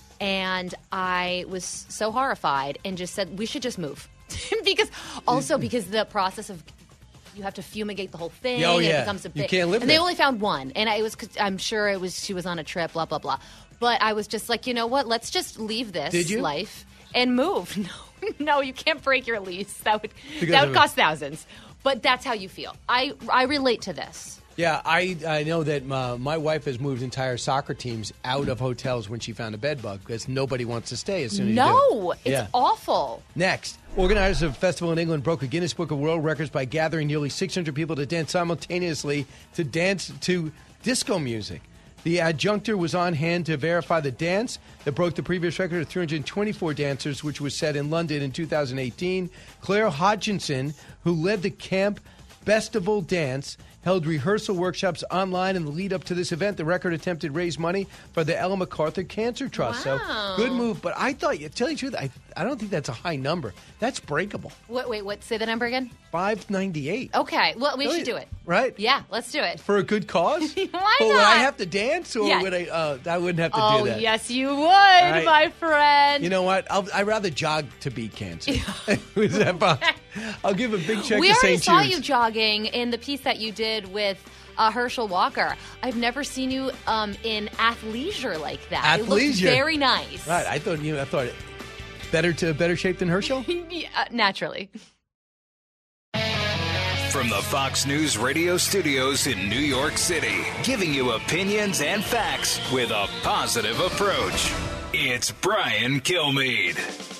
and I was so horrified and just said, we should just move. because Also because the process of you have to fumigate the whole thing. Oh, and yeah. It becomes a You bit, can't live And they there. only found one. And I was, I'm sure it was, she was on a trip, blah, blah, blah. But I was just like, you know what? Let's just leave this Did you? life and move. No, no, you can't break your lease. That would, Because that of would it. cost thousands. But that's how you feel. I, I relate to this. Yeah, I I know that uh, my wife has moved entire soccer teams out of hotels when she found a bed bug because nobody wants to stay as soon as you do. No, it's Yeah. awful. Next, organizers of a festival in England broke a Guinness Book of World Records by gathering nearly six hundred people to dance simultaneously to dance to disco music. The adjunctor was on hand to verify the dance that broke the previous record of three hundred twenty-four dancers, which was set in London in two thousand eighteen. Claire Hodgkinson, who led the Camp Bestival Dance, held rehearsal workshops online in the lead up to this event. The record attempted to raise money for the Ellen MacArthur Cancer Trust. Wow. So good move. But I thought, to tell you the truth, I, I don't think that's a high number. That's breakable. Wait, wait, what? Say the number again? five ninety-eight. Okay, well, we Really? should do it. Right? Yeah, let's do it. For a good cause? Why But not? would I have to dance or Yeah. would I? Uh, I wouldn't have to oh, do that. yes, you would, right. my friend. You know what? I'll, I'd rather jog to beat cancer. Is that fine? I'll give a big check we to already Saint saw Jude's. you jogging in the piece that you did with uh, Herschel Walker. I've never seen you um, in athleisure like that. It looked Athleisure. very nice. Right. I thought you. I thought better to better shape than Herschel. Yeah, naturally. From the Fox News radio studios in New York City, giving you opinions and facts with a positive approach. It's Brian Kilmeade.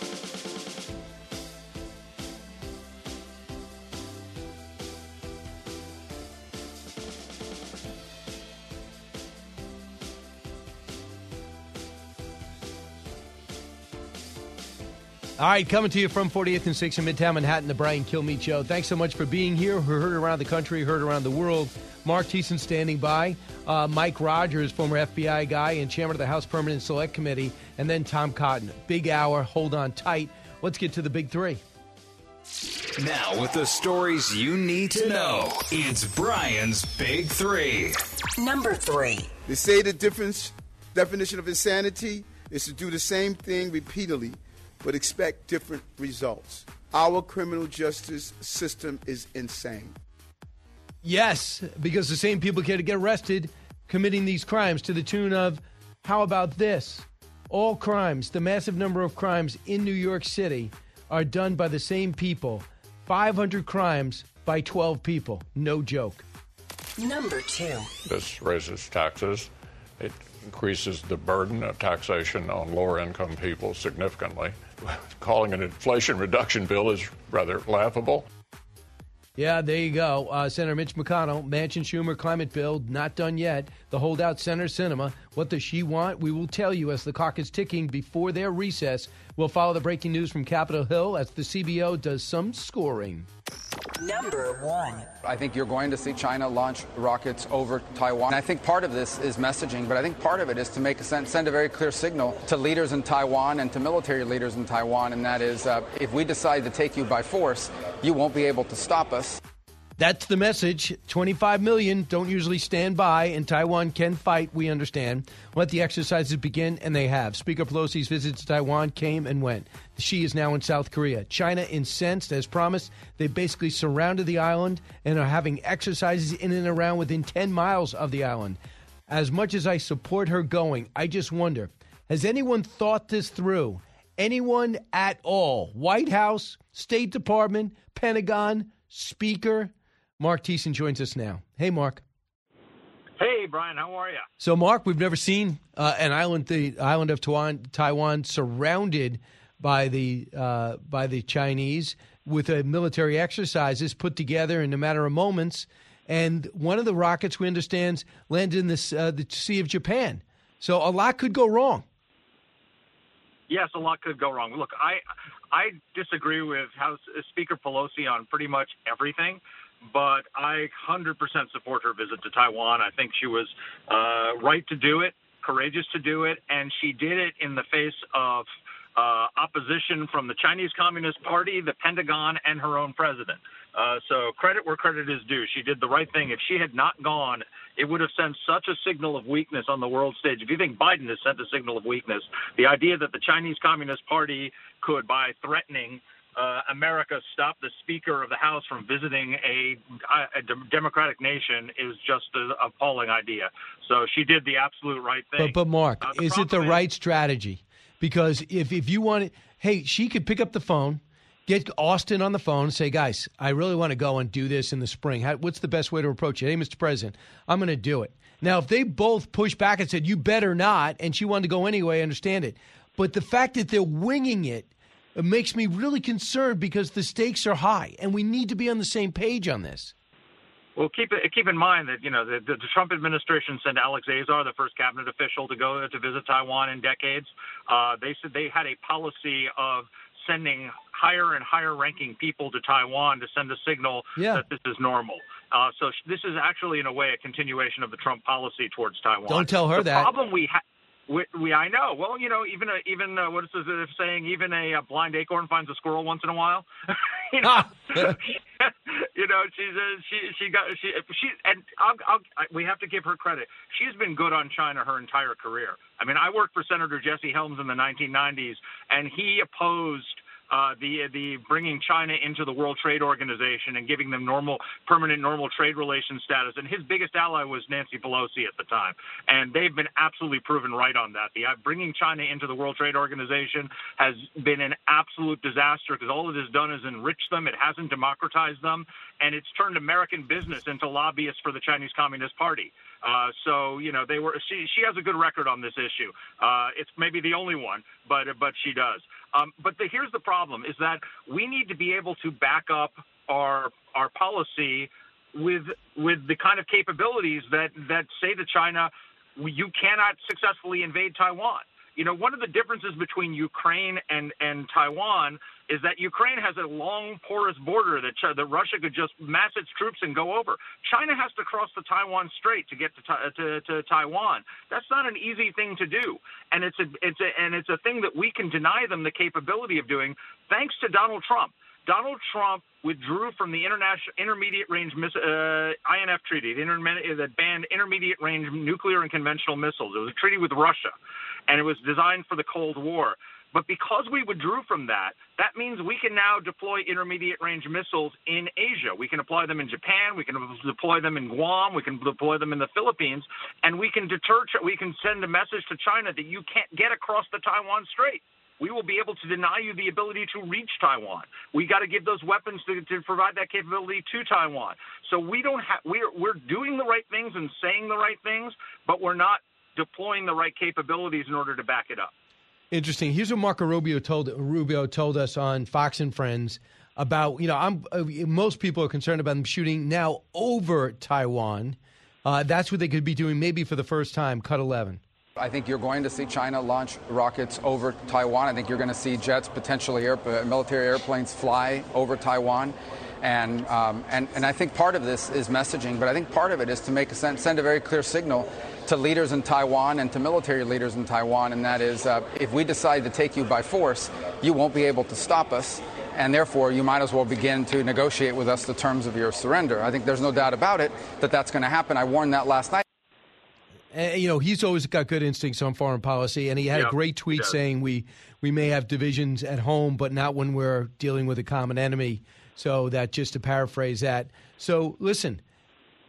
All right, coming to you from forty-eighth and sixth in Midtown Manhattan, the Brian Kilmeade Show. Thanks so much for being here. We heard around the country, heard around the world. Mark Thiessen standing by. Uh, Mike Rogers, former F B I guy and chairman of the House Permanent Select Committee. And then Tom Cotton. Big hour. Hold on tight. Let's get to the big three. Now, with the stories you need to know, it's Brian's Big Three. Number three. They say the difference definition of insanity is to do the same thing repeatedly, but expect different results. Our criminal justice system is insane. Yes, because the same people get get arrested committing these crimes to the tune of, how about this? All crimes, the massive number of crimes in New York City are done by the same people. five hundred crimes by twelve people. No joke. Number two. This raises taxes. It increases the burden of taxation on lower income people significantly. Calling an inflation reduction bill is rather laughable. Yeah, there you go. Uh, Senator Mitch McConnell, Manchin, Schumer, climate bill, not done yet. The holdout Senator Sinema. What does she want? We will tell you as the clock is ticking before their recess. We'll follow the breaking news from Capitol Hill as the C B O does some scoring. Number one. I think you're going to see China launch rockets over Taiwan. And I think part of this is messaging, but I think part of it is to make a send, send a very clear signal to leaders in Taiwan and to military leaders in Taiwan, and that is, uh, if we decide to take you by force, you won't be able to stop us. That's the message. twenty-five million don't usually stand by, and Taiwan can fight, we understand. Let the exercises begin, and they have. Speaker Pelosi's visit to Taiwan came and went. She is now in South Korea. China, incensed, as promised, they basically surrounded the island and are having exercises in and around within ten miles of the island. as much as I support her going, I just wonder, has anyone thought this through? Anyone at all? White House, State Department, Pentagon, Speaker? Mark Thiessen joins us now. Hey, Mark. Hey, Brian, how are you? So, Mark, we've never seen uh, an island, the island of Taiwan, Taiwan surrounded by the uh, by the Chinese with a military exercises put together in a matter of moments. And one of the rockets, we understand, landed in this, uh, the Sea of Japan. So a lot could go wrong. Yes, a lot could go wrong. Look, I I disagree with House Speaker Pelosi on pretty much everything, but I one hundred percent support her visit to Taiwan. I think she was uh, right to do it, courageous to do it, and she did it in the face of uh, opposition from the Chinese Communist Party, the Pentagon, and her own president. Uh, so credit where credit is due. She did the right thing. If she had not gone, it would have sent such a signal of weakness on the world stage. If you think Biden has sent a signal of weakness, the idea that the Chinese Communist Party could, by threatening uh, America, stop the Speaker of the House from visiting a, a democratic nation is just an appalling idea. So she did the absolute right thing. But, but Mark, uh, is it the is- right strategy? Because if, if you want it, hey, she could pick up the phone, get Austin on the phone and say, guys, I really want to go and do this in the spring. How, what's the best way to approach it? Hey, Mister President, I'm going to do it. Now, if they both push back and said, you better not, and she wanted to go anyway, I understand it. But the fact that they're winging it, it makes me really concerned because the stakes are high, and we need to be on the same page on this. Well, keep keep in mind that, you know, the, the Trump administration sent Alex Azar, the first cabinet official, to go to visit Taiwan in decades. Uh, they said they had a policy of sending higher and higher ranking people to Taiwan to send a signal yeah. that this is normal. Uh, so this is actually, in a way, a continuation of the Trump policy towards Taiwan. Don't tell her the that. The problem we have... We, we, I know. Well, you know, even a, even uh, what is it saying? Even a, a blind acorn finds a squirrel once in a while. you know, you know, she's uh, she she got she she and I'll, I'll, I, we have to give her credit. She's been good on China her entire career. I mean, I worked for Senator Jesse Helms in the nineteen nineties, and he opposed Uh, the the bringing China into the World Trade Organization and giving them normal, permanent, normal trade relations status. And his biggest ally was Nancy Pelosi at the time. And they've been absolutely proven right on that. The uh, bringing China into the World Trade Organization has been an absolute disaster because all it has done is enrich them. It hasn't democratized them. And it's turned American business into lobbyists for the Chinese Communist Party. Uh, so, you know, they were. She, she has a good record on this issue. Uh, it's maybe the only one, but but she does. Um, but the, here's the problem: is that we need to be able to back up our our policy with with the kind of capabilities that that say to China, you cannot successfully invade Taiwan. You know, one of the differences between Ukraine and, and Taiwan is that Ukraine has a long, porous border that, that Russia could just mass its troops and go over. China has to cross the Taiwan Strait to get to, to, to Taiwan. That's not an easy thing to do, and it's a it's a and it's a thing that we can deny them the capability of doing, thanks to Donald Trump. Donald Trump withdrew from the international intermediate range uh, I N F treaty, the interme- that banned intermediate range nuclear and conventional missiles. It was a treaty with Russia, and it was designed for the Cold War. But because we withdrew from that, that means we can now deploy intermediate range missiles in Asia. We can apply them in Japan. We can deploy them in Guam. We can deploy them in the Philippines, and we can deter. We can send a message to China that you can't get across the Taiwan Strait. We will be able to deny you the ability to reach Taiwan. We got to give those weapons to, to provide that capability to Taiwan. So we don't have. We're we're doing the right things and saying the right things, but we're not deploying the right capabilities in order to back it up. Interesting. Here's what Marco Rubio told Rubio told us on Fox and Friends about. You know, I'm uh, most people are concerned about them shooting now over Taiwan. Uh, that's what they could be doing, maybe for the first time. Cut eleven. I think you're going to see China launch rockets over Taiwan. I think you're going to see jets, potentially air, uh, military airplanes fly over Taiwan. And, um, and and I think part of this is messaging, but I think part of it is to make a send, send a very clear signal to leaders in Taiwan and to military leaders in Taiwan, and that is uh, if we decide to take you by force, you won't be able to stop us, and therefore you might as well begin to negotiate with us the terms of your surrender. I think there's no doubt about it that that's going to happen. I warned that last night. And, you know, he's always got good instincts on foreign policy, and he had yeah, a great tweet yeah. saying we, we may have divisions at home, but not when we're dealing with a common enemy. So that, just to paraphrase that. So, listen,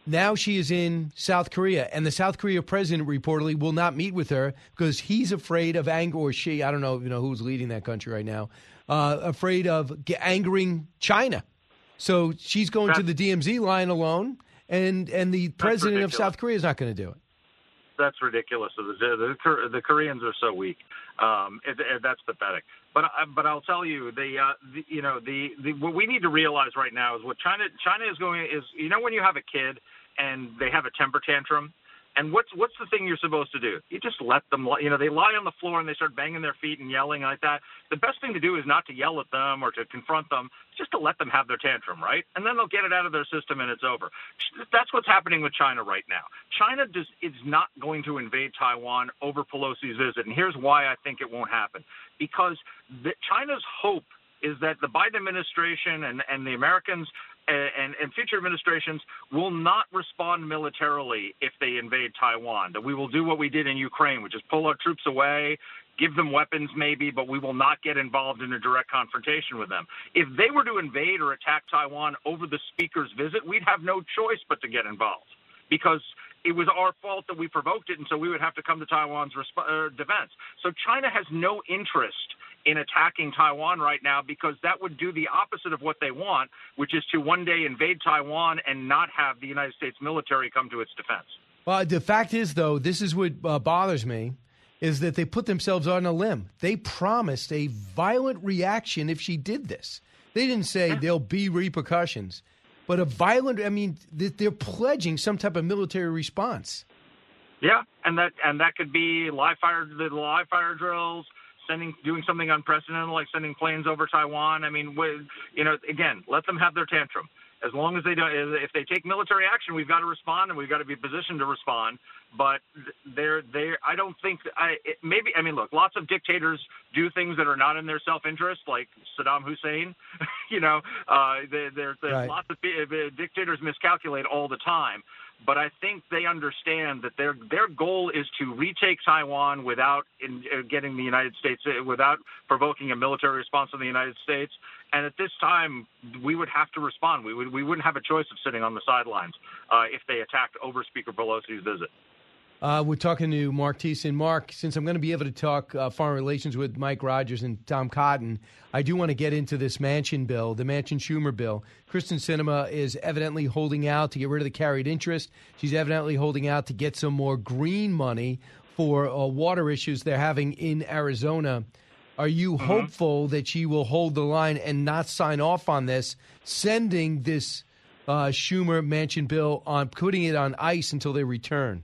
Now she is in South Korea, and the South Korea president reportedly will not meet with her because he's afraid of anger, or she, I don't know, you know who's leading that country right now, uh, afraid of ge- angering China. So she's going That's, to the D M Z line alone, and, and the president ridiculous. of South Korea is not going to do it. That's ridiculous. The, the, the, the Koreans are so weak. Um, it, it, that's pathetic. But but I'll tell you, the, uh, the you know the, the what we need to realize right now is what China China is going is you know when you have a kid and they have a temper tantrum. And what's what's the thing you're supposed to do? You just let them, you know, they lie on the floor and they start banging their feet and yelling like that. The best thing to do is not to yell at them or to confront them, just to let them have their tantrum, right? And then they'll get it out of their system and it's over. That's what's happening with China right now. China does, is not going to invade Taiwan over Pelosi's visit. And here's why I think it won't happen. Because the, China's hope is that the Biden administration and, and the Americans And, and future administrations will not respond militarily if they invade Taiwan, that we will do what we did in Ukraine, which is pull our troops away, give them weapons maybe, but we will not get involved in a direct confrontation with them. If they were to invade or attack Taiwan over the speaker's visit, we'd have no choice but to get involved because it was our fault that we provoked it, and so we would have to come to Taiwan's resp- uh, defense. So China has no interest in attacking Taiwan right now because that would do the opposite of what they want, which is to one day invade Taiwan and not have the United States military come to its defense. Well, the fact is, though, this is what uh, bothers me, is that they put themselves on a limb. They promised a violent reaction if she did this. They didn't say there'll be repercussions, but a violent, I mean, they're pledging some type of military response. Yeah, and that and that could be live fire, the live fire drills, Sending, doing something unprecedented like sending planes over Taiwan. I mean, with, you know, again, let them have their tantrum. As long as they don't, if they take military action, we've got to respond and we've got to be positioned to respond. But they're, they're, I don't think, I, it, maybe, I mean, look, lots of dictators do things that are not in their self-interest, like Saddam Hussein. you know, uh, there, there, there's Right. lots of uh, dictators miscalculate all the time. But I think they understand that their their goal is to retake Taiwan without in, uh, getting the United States, uh, without provoking a military response from the United States. And at this time, we would have to respond. We would we wouldn't have a choice of sitting on the sidelines uh, if they attacked over Speaker Pelosi's visit. Uh, we're talking to Mark Thiessen. Mark, since I'm going to be able to talk uh, foreign relations with Mike Rogers and Tom Cotton, I do want to get into this Manchin bill, the Manchin-Schumer bill. Kristen Sinema is evidently holding out to get rid of the carried interest. She's evidently holding out to get some more green money for uh, water issues they're having in Arizona. Are you mm-hmm. hopeful that she will hold the line and not sign off on this, sending this uh, Schumer-Manchin bill on, putting it on ice until they return?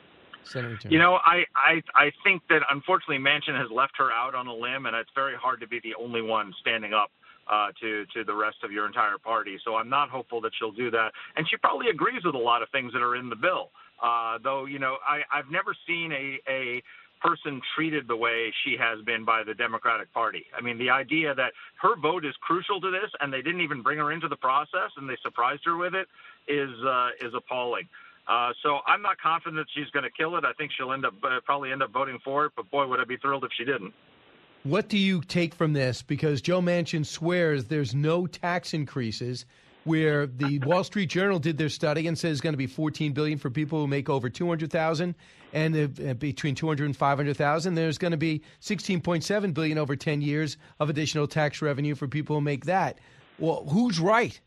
You know, I, I I think that unfortunately Manchin has left her out on a limb, and it's very hard to be the only one standing up uh, to to the rest of your entire party. So I'm not hopeful that she'll do that. And she probably agrees with a lot of things that are in the bill. Uh, though, you know, I, I've never seen a, a person treated the way she has been by the Democratic Party. I mean, the idea that her vote is crucial to this, and they didn't even bring her into the process, and they surprised her with it, is uh, is appalling. Uh, so I'm not confident she's going to kill it. I think she'll end up uh, probably end up voting for it. But boy, would I be thrilled if she didn't. What do you take from this? Because Joe Manchin swears there's no tax increases, where the Wall Street Journal did their study and says it's going to be fourteen billion dollars for people who make over two hundred thousand dollars, and uh, between two hundred thousand dollars and five hundred thousand dollars, there's going to be sixteen point seven billion dollars over ten years of additional tax revenue for people who make that. Well, who's right?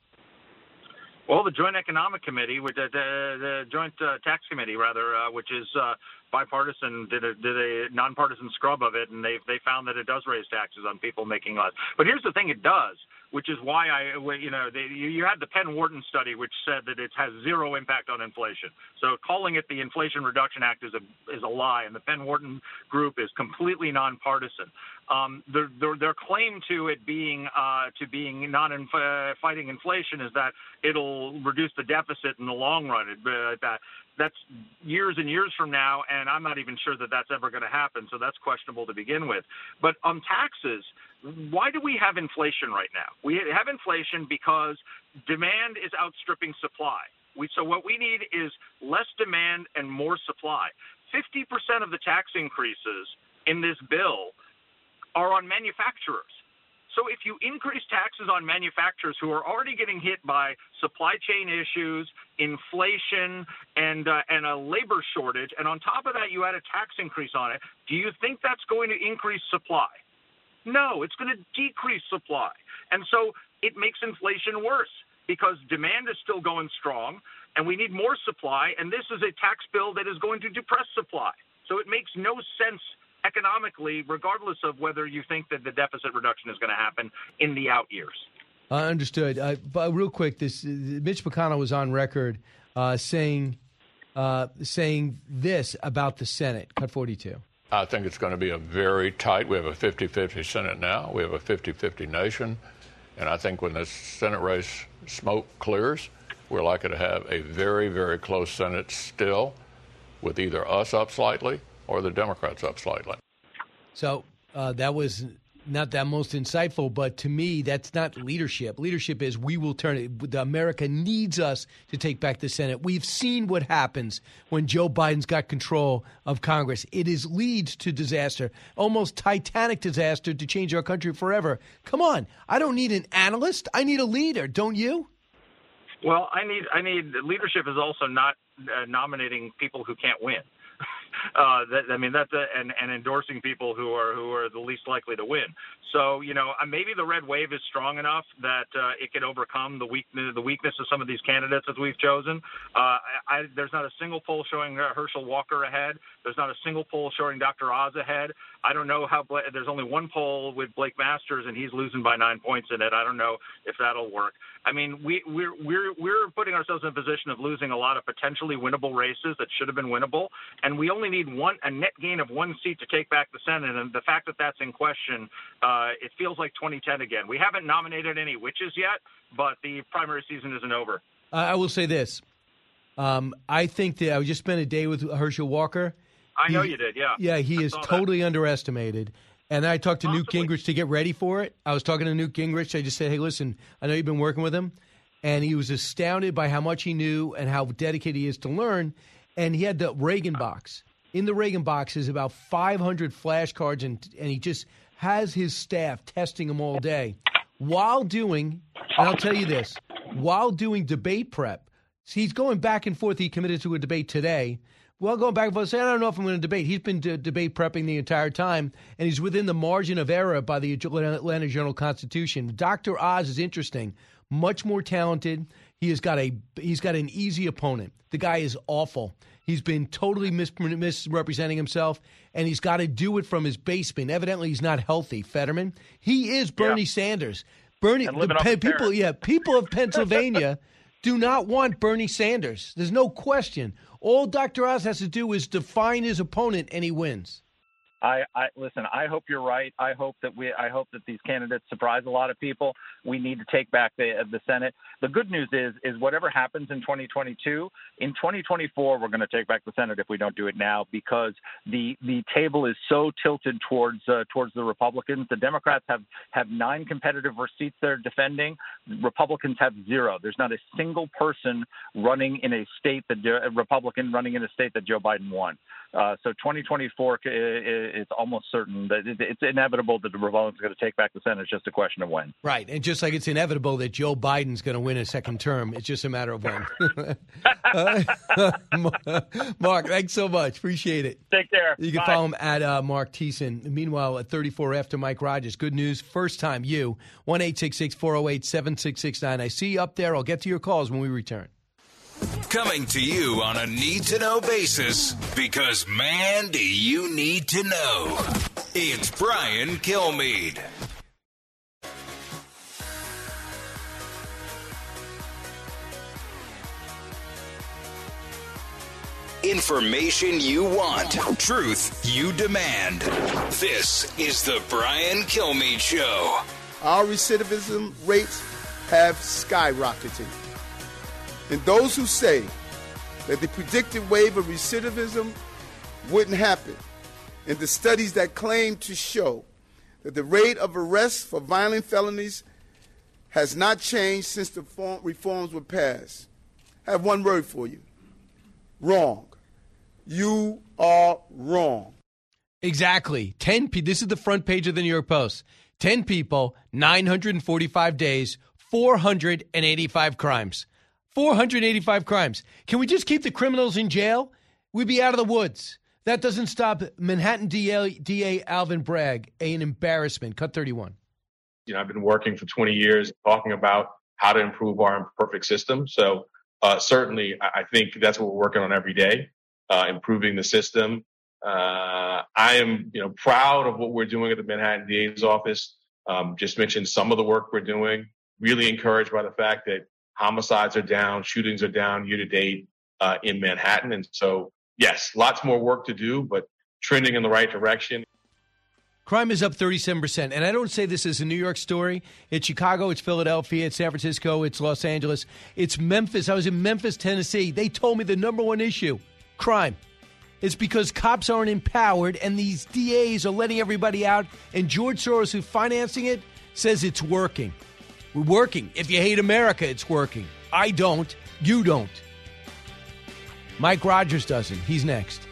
Well, the Joint Economic Committee, which, uh, the, the Joint uh, Tax Committee, rather, uh, which is uh, bipartisan, did a, did a nonpartisan scrub of it, and they they found that it does raise taxes on people making less. But here's the thing: it does, which is why I, you know, they, you, you had the Penn Wharton study, which said that it has zero impact on inflation. So calling it the Inflation Reduction Act is a is a lie, and the Penn Wharton group is completely nonpartisan. Um, their, their, their claim to it being uh, to being not inf- uh, fighting inflation is that it'll reduce the deficit in the long run. It, uh, that that's years and years from now, and I'm not even sure that that's ever going to happen. So that's questionable to begin with. But on taxes, why do we have inflation right now? We have inflation because demand is outstripping supply. We, so what we need is less demand and more supply. fifty percent of the tax increases in this bill are on manufacturers. So if you increase taxes on manufacturers who are already getting hit by supply chain issues, inflation, and uh, and a labor shortage, and on top of that you add a tax increase on it, do you think that's going to increase supply? No, it's going to decrease supply. And so it makes inflation worse because demand is still going strong, and we need more supply, and this is a tax bill that is going to depress supply. So it makes no sense economically, regardless of whether you think that the deficit reduction is going to happen in the out years. Uh, understood. Uh, but real quick, this uh, Mitch McConnell was on record uh, saying uh, saying this about the Senate. Cut forty-two. I think it's going to be a very tight. We have a fifty-fifty Senate now. We have a fifty-fifty nation. And I think when this Senate race smoke clears, we're likely to have a very, very close Senate still, with either us up slightly or the Democrats up slightly. So uh, that was not that most insightful, but to me, that's not leadership. Leadership is we will turn it. America needs us to take back the Senate. We've seen what happens when Joe Biden's got control of Congress. It is leads to disaster, almost titanic disaster to change our country forever. Come on. I don't need an analyst. I need a leader. Don't you? Well, I need I need leadership is also not uh, nominating people who can't win. Uh, that, I mean, that's a, and, and endorsing people who are who are the least likely to win. So, you know, maybe the red wave is strong enough that uh, it can overcome the weakness the weakness of some of these candidates that we've chosen. Uh, I, there's not a single poll showing uh, Herschel Walker ahead. There's not a single poll showing Doctor Oz ahead. I don't know how. There's only one poll with Blake Masters, and he's losing by nine points in it. I don't know if that'll work. I mean, we, we're we're we're putting ourselves in a position of losing a lot of potentially winnable races that should have been winnable, and we only need one a net gain of one seat to take back the Senate. And the fact that that's in question, uh, it feels like twenty ten again. We haven't nominated any witches yet, but the primary season isn't over. Uh, I will say this: um, I think that I just spent a day with Herschel Walker. I he, know you did, yeah. Yeah, he I is totally that. underestimated. And I talked to Possibly. Newt Gingrich to get ready for it. I was talking to Newt Gingrich. I just said, hey, listen, I know you've been working with him. And he was astounded by how much he knew and how dedicated he is to learn. And he had the Reagan box. In the Reagan box is about five hundred flashcards, and, and he just has his staff testing them all day. While doing, and I'll tell you this, while doing debate prep, see, he's going back and forth. He committed to a debate today. Well, going back and forth, saying, I don't know if I'm going to debate. He's been de- debate prepping the entire time, and he's within the margin of error by the Atlanta Journal-Constitution. Doctor Oz is interesting, much more talented. He has got a he's got an easy opponent. The guy is awful. He's been totally mis- misrepresenting himself, and he's got to do it from his basement. Evidently, he's not healthy. Fetterman, he is Bernie yeah. Sanders. Bernie, the pe- people, yeah, people of Pennsylvania do not want Bernie Sanders. There's no question. All Doctor Oz has to do is define his opponent, and he wins. I, I listen. I hope you're right. I hope that we. I hope that these candidates surprise a lot of people. We need to take back the the Senate. The good news is, is whatever happens in twenty twenty-two, in twenty twenty-four, we're going to take back the Senate if we don't do it now, because the the table is so tilted towards uh, towards the Republicans. The Democrats have have nine competitive seats they're defending. Republicans have zero. There's not a single person running in a state that a Republican running in a state that Joe Biden won. Uh, so twenty twenty-four is it's almost certain that it's inevitable that the Republicans are going to take back the Senate. It's just a question of when. Right. And just like it's inevitable that Joe Biden's going to win a second term, it's just a matter of when. uh, Mark, thanks so much. Appreciate it. Take care. You can Bye. follow him at uh, Mark Thiessen. Meanwhile, at thirty-four after Mike Rogers. Good news. First time you. one eight six six, four oh eight, seven six six nine. I see you up there. I'll get to your calls when we return. Coming to you on a need-to-know basis, because, man, do you need to know. It's Brian Kilmeade. Information you want, truth you demand. This is the Brian Kilmeade Show. Our recidivism rates have skyrocketed. And those who say that the predicted wave of recidivism wouldn't happen, and the studies that claim to show that the rate of arrests for violent felonies has not changed since the reforms were passed, I have one word for you. Wrong. You are wrong. Exactly. Ten. Pe- this is the front page of the New York Post. Ten people, nine hundred forty-five days, four hundred eighty-five crimes. four hundred eighty-five crimes. Can we just keep the criminals in jail? We'd be out of the woods. That doesn't stop Manhattan D A, D A Alvin Bragg, an embarrassment. Cut thirty-one. You know, I've been working for twenty years talking about how to improve our imperfect system. So uh, certainly, I think that's what we're working on every day, uh, improving the system. Uh, I am, you know, proud of what we're doing at the Manhattan D A's office. Um, just mentioned some of the work we're doing. Really encouraged by the fact that homicides are down, shootings are down year to date uh, in Manhattan. And so, yes, lots more work to do, but trending in the right direction. Crime is up thirty-seven percent. And I don't say this as a New York story. It's Chicago, it's Philadelphia, it's San Francisco, it's Los Angeles, it's Memphis. I was in Memphis, Tennessee. They told me the number one issue, crime. It's because cops aren't empowered and these D As are letting everybody out. And George Soros, who's financing it, says it's working. We're working. If you hate America, it's working. I don't. You don't. Mike Rogers doesn't. He's next.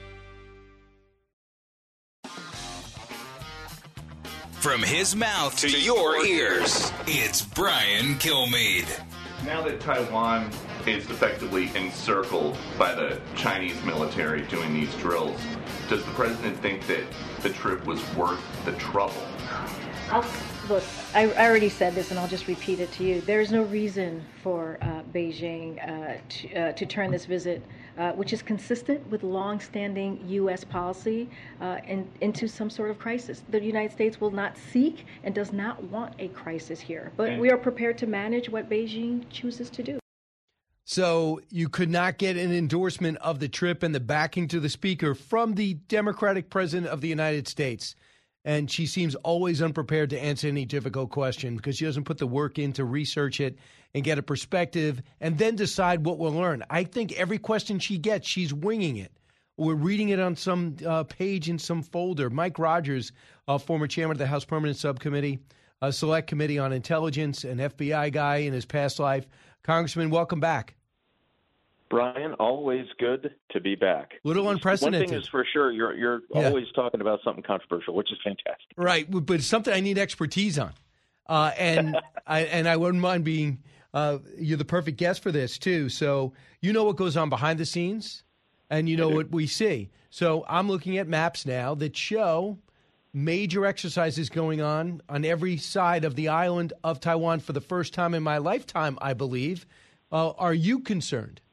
From his mouth to your ears, it's Brian Kilmeade. Now that Taiwan is effectively encircled by the Chinese military doing these drills, does the president think that the trip was worth the trouble? I'll, look, I, I already said this, and I'll just repeat it to you. There is no reason for uh, Beijing uh, to, uh, to turn this visit, uh, which is consistent with long-standing U S policy, uh, in, into some sort of crisis. The United States will not seek and does not want a crisis here, but we are prepared to manage what Beijing chooses to do. So you could not get an endorsement of the trip and the backing to the speaker from the Democratic president of the United States. And she seems always unprepared to answer any difficult question because she doesn't put the work in to research it and get a perspective and then decide what we'll learn. I think every question she gets, she's winging it. We're reading it on some uh, page in some folder. Mike Rogers, uh, former chairman of the House Permanent Subcommittee, a Select Committee on Intelligence, an F B I guy in his past life. Congressman, welcome back. Brian, always good to be back. Little unprecedented. One thing is for sure, you're you're Yeah. always talking about something controversial, which is fantastic. Right, but it's something I need expertise on, uh, and I and I wouldn't mind being. Uh, you're the perfect guest for this too. So you know what goes on behind the scenes, and you know what we see. So I'm looking at maps now that show major exercises going on on every side of the island of Taiwan for the first time in my lifetime, I believe. Uh, are you concerned?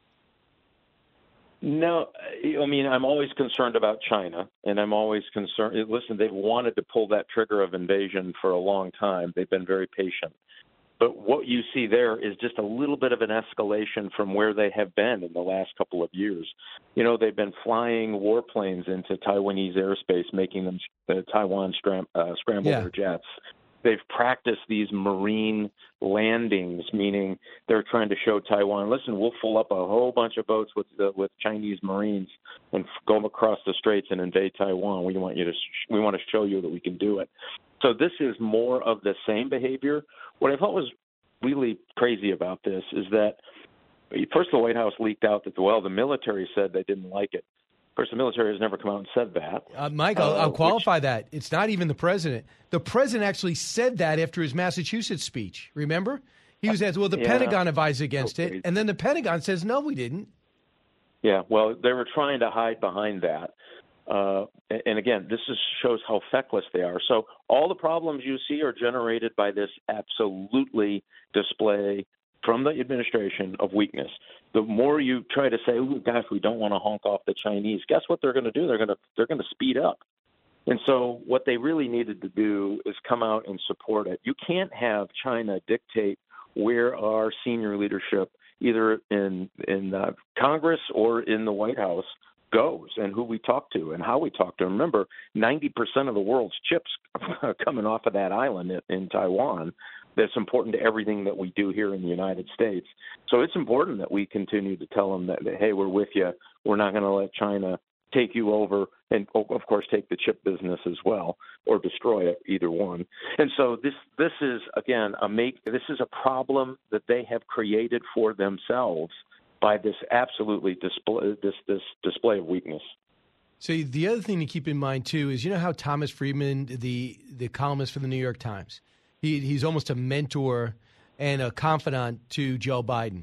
No, I mean, I'm always concerned about China, and I'm always concerned. Listen, they've wanted to pull that trigger of invasion for a long time. They've been very patient. But what you see there is just a little bit of an escalation from where they have been in the last couple of years. You know, they've been flying warplanes into Taiwanese airspace, making them uh, Taiwan scram- uh, scramble Yeah. their jets. They've practiced these marine landings, meaning they're trying to show Taiwan, listen, we'll fill up a whole bunch of boats with uh, with Chinese Marines and f- go across the straits and invade Taiwan. We want you to sh- we want to show you that we can do it. So this is more of the same behavior. What I thought was really crazy about this is that first the White House leaked out that, well, the military said they didn't like it. Of course, the military has never come out and said that. Uh, Mike, I'll, Uh, I'll qualify which- that. It's not even the president. The president actually said that after his Massachusetts speech. Remember? He was asked, well, the Yeah. Pentagon advised against So it. crazy. And then the Pentagon says, no, we didn't. Yeah, well, they were trying to hide behind that. Uh, and again, this is, shows how feckless they are. So all the problems you see are generated by this absolutely display from the administration of weakness. The more you try to say, "Oh gosh, we don't want to honk off the Chinese," guess what they're going to do? They're going to they're going to speed up. And so what they really needed to do is come out and support it. You can't have China dictate where our senior leadership, either in in uh, Congress or in the White House, goes and who we talk to and how we talk to them. Remember, ninety percent of the world's chips are coming off of that island in, in Taiwan. That's important to everything that we do here in the United States. So it's important that we continue to tell them that, that hey, we're with you. We're not going to let China take you over and, of course, take the chip business as well or destroy it, either one. And so this this is, again, a make. This is a problem that they have created for themselves by this absolutely display, this this display of weakness. So the other thing to keep in mind, too, is you know how Thomas Friedman, the, the columnist for the New York Times, he, he's almost a mentor and a confidant to Joe Biden.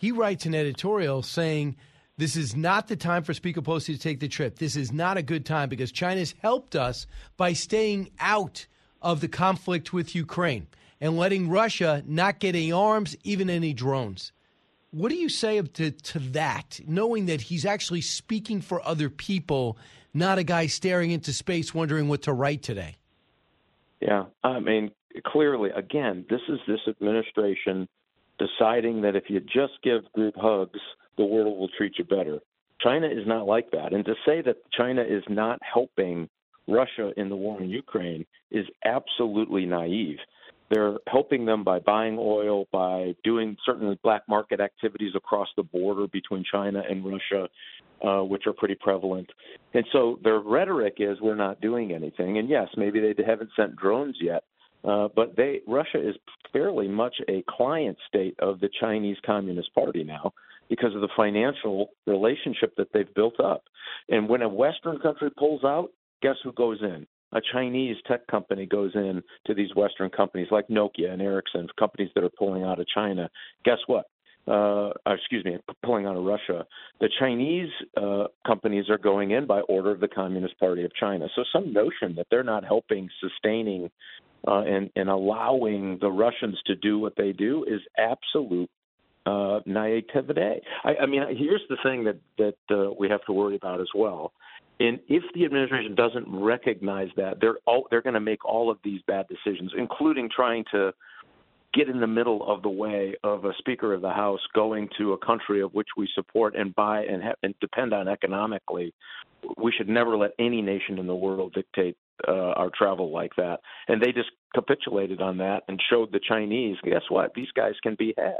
he writes an editorial saying this is not the time for Speaker Pelosi to take the trip. This is not a good time because China's helped us by staying out of the conflict with Ukraine and letting Russia not get any arms, even any drones. What do you say to, to that, knowing that he's actually speaking for other people, not a guy staring into space wondering what to write today? Yeah, I mean, clearly, again, this is this administration deciding that if you just give group hugs, the world will treat you better. China is not like that. And to say that China is not helping Russia in the war in Ukraine is absolutely naive. They're helping them by buying oil, by doing certain black market activities across the border between China and Russia, uh, which are pretty prevalent. And so their rhetoric is we're not doing anything. And yes, maybe they haven't sent drones yet, uh, but they Russia is fairly much a client state of the Chinese Communist Party now because of the financial relationship that they've built up. And when a Western country pulls out, guess who goes in? A Chinese tech company goes in to these Western companies like Nokia and Ericsson, companies that are pulling out of China. Guess what? Uh, excuse me, pulling out of Russia. The Chinese uh, companies are going in by order of the Communist Party of China. So some notion that they're not helping, sustaining, uh, and, and allowing the Russians to do what they do is absolute uh, naivete. I, I mean, here's the thing that, that uh, we have to worry about as well. And if the administration doesn't recognize that, they're all, they're going to make all of these bad decisions, including trying to get in the middle of the way of a Speaker of the House going to a country of which we support and buy and, ha- and depend on economically. We should never let any nation in the world dictate uh, our travel like that. And they just capitulated on that and showed the Chinese, guess what? These guys can be had.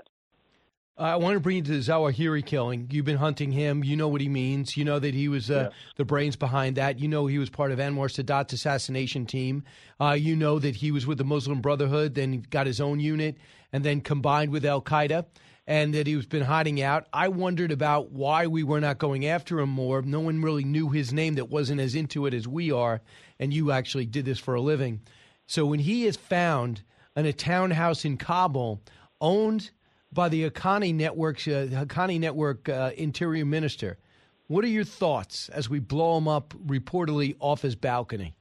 I want to bring you to the Zawahiri killing. You've been hunting him. You know what he means. You know that he was uh, yes. the brains behind that. You know he was part of Anwar Sadat's assassination team. Uh, you know that he was with the Muslim Brotherhood, then got his own unit, and then combined with al-Qaeda, and that he's been hiding out. I wondered about why we were not going after him more. No one really knew his name that wasn't as into it as we are, and you actually did this for a living. So when he is found in a townhouse in Kabul, owned by the Haqqani Network's uh, Haqqani Network uh, Interior Minister. What are your thoughts as we blow him up reportedly off his balcony?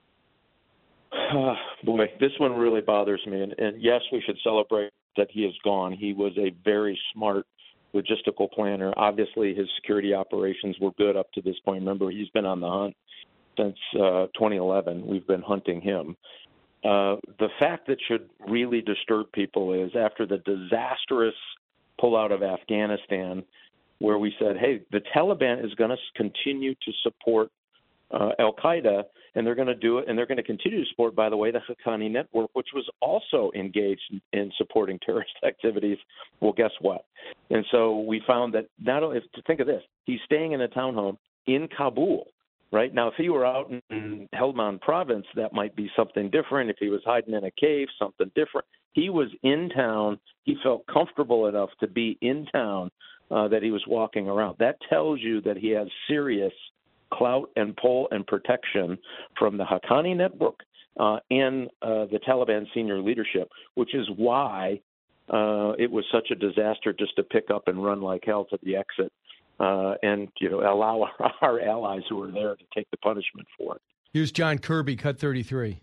Uh, boy, this one really bothers me. And, and yes, we should celebrate that he is gone. He was a very smart logistical planner. Obviously, his security operations were good up to this point. Remember, he's been on the hunt since uh, twenty eleven. We've been hunting him. Uh, the fact that should really disturb people is after the disastrous pullout of Afghanistan, where we said, hey, the Taliban is going to continue to support uh, al-Qaeda, and they're going to do it, and they're going to continue to support, by the way, the Haqqani Network, which was also engaged in, in supporting terrorist activities. Well, guess what? And so we found that not only, to think of this, he's staying in a townhome in Kabul. Right now, if he were out in Helmand province, that might be something different. If he was hiding in a cave, something different. He was in town. He felt comfortable enough to be in town uh, that he was walking around. That tells you that he has serious clout and pull and protection from the Haqqani Network uh, and uh, the Taliban senior leadership, which is why uh, it was such a disaster just to pick up and run like hell to the exit. Uh, and, you know, allow our, our allies who are there to take the punishment for it. Here's John Kirby, Cut thirty-three.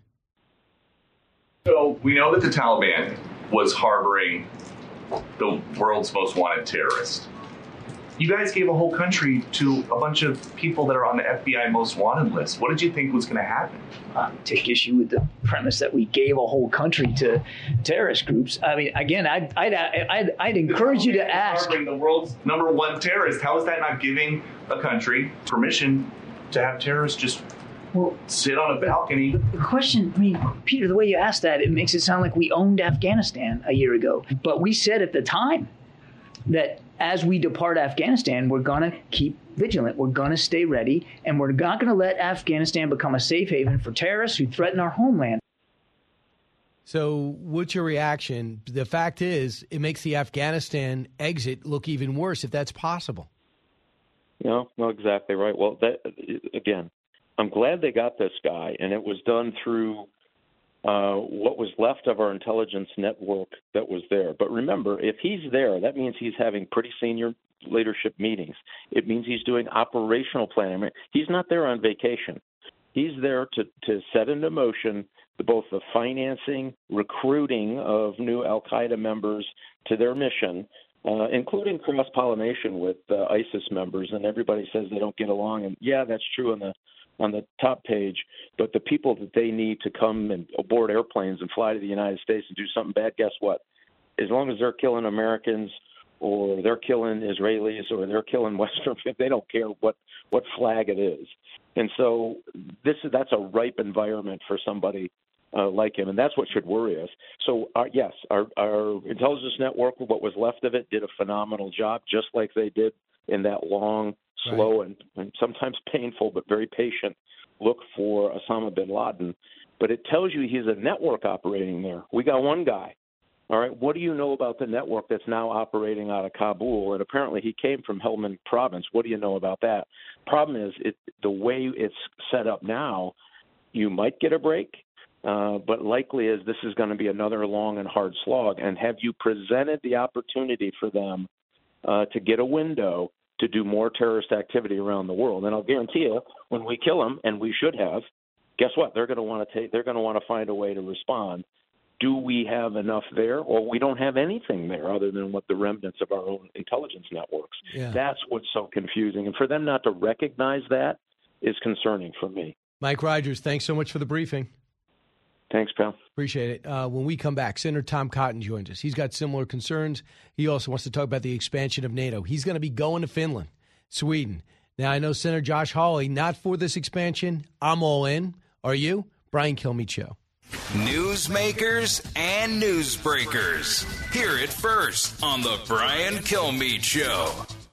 So we know that the Taliban was harboring the world's most wanted terrorist. You guys gave a whole country to a bunch of people that are on the F B I most wanted list. What did you think was going to happen? I take issue with the premise that we gave a whole country to terrorist groups. I mean, again, I'd, I'd, I'd, I'd encourage you to ask. The world's number one terrorist. How is that not giving a country permission to have terrorists just well, sit on a balcony? The question, I mean, Peter, the way you asked that, it makes it sound like we owned Afghanistan a year ago. But we said at the time that as we depart Afghanistan, we're going to keep vigilant. We're going to stay ready, and we're not going to let Afghanistan become a safe haven for terrorists who threaten our homeland. So what's your reaction? The fact is, it makes the Afghanistan exit look even worse if that's possible. No, no, exactly right. Well, that, again, I'm glad they got this guy, and it was done through uh, what was left of our intelligence network that was there. But remember, if he's there, that means he's having pretty senior leadership meetings. It means he's doing operational planning. I mean, he's not there on vacation. He's there to, to set into motion both the financing, recruiting of new al-Qaeda members to their mission, uh, including cross-pollination with uh, ISIS members. And everybody says they don't get along. And, yeah, that's true on the on the top page. But the people that they need to come and board airplanes and fly to the United States and do something bad, guess what? As long as they're killing Americans or they're killing Israelis or they're killing Western, they don't care what, what flag it is. And so this is that's a ripe environment for somebody uh, like him, and that's what should worry us. So, our, yes, our, our intelligence network, what was left of it, did a phenomenal job, just like they did in that long, slow, right. and, and sometimes painful but very patient look for Osama bin Laden. But it tells you he's a network operating there. We got one guy. All right, what do you know about the network that's now operating out of Kabul? And apparently he came from Helmand Province. What do you know about that? Problem is, it, the way it's set up now, you might get a break, uh, but likely is this is going to be another long and hard slog. And have you presented the opportunity for them uh, to get a window to do more terrorist activity around the world? And I'll guarantee you, when we kill them, and we should have, guess what? They're going to want to take. They're going to want to find a way to respond. Do we have enough there, or we don't have anything there other than what the remnants of our own intelligence networks? Yeah. That's what's so confusing. And for them not to recognize that is concerning for me. Mike Rogers, thanks so much for the briefing. Thanks, pal. Appreciate it. Uh, when we come back, Senator Tom Cotton joins us. He's got similar concerns. He also wants to talk about the expansion of NATO. He's going to be going to Finland, Sweden. Now, I know Senator Josh Hawley, not for this expansion. I'm all in. Are you? Brian Kilmeade Show. Newsmakers and newsbreakers. Hear it first on the Brian Kilmeade Show.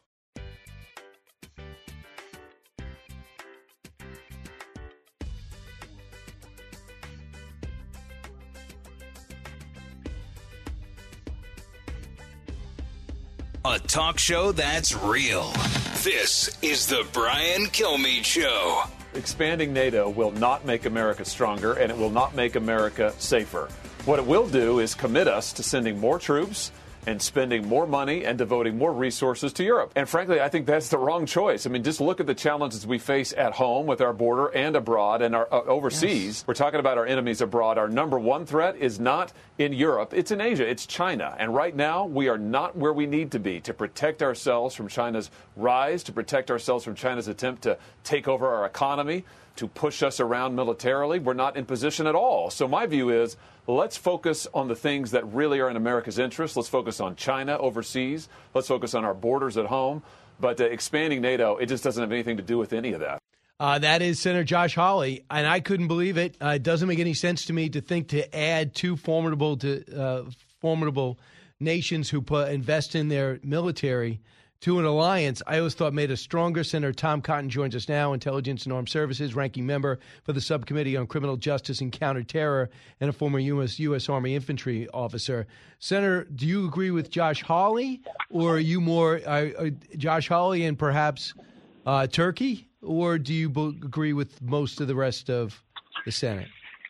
A talk show that's real. This is the Brian Kilmeade Show. Expanding NATO will not make America stronger, and it will not make America safer. What it will do is commit us to sending more troops and spending more money and devoting more resources to Europe. And frankly, I think that's the wrong choice. I mean, just look at the challenges we face at home with our border and abroad and our uh, overseas. Yes. We're talking about our enemies abroad. Our number one threat is not in Europe. It's in Asia. It's China. And right now, we are not where we need to be to protect ourselves from China's rise, to protect ourselves from China's attempt to take over our economy, to push us around militarily. We're not in position at all. So my view is, let's focus on the things that really are in America's interest. Let's focus on China overseas. Let's focus on our borders at home. But uh, expanding NATO, it just doesn't have anything to do with any of that. Uh, that is Senator Josh Hawley, and I couldn't believe it. Uh, it doesn't make any sense to me to think to add two formidable to uh, formidable nations who put, invest in their military to an alliance I always thought made us stronger. Senator Tom Cotton joins us now, Intelligence and Armed Services, ranking member for the Subcommittee on Criminal Justice and Counterterror, and a former U S U S Army infantry officer. Senator, do you agree with Josh Hawley, or are you more uh, uh, Josh Hawley and perhaps uh, Turkey, or do you b- agree with most of the rest of the Senate?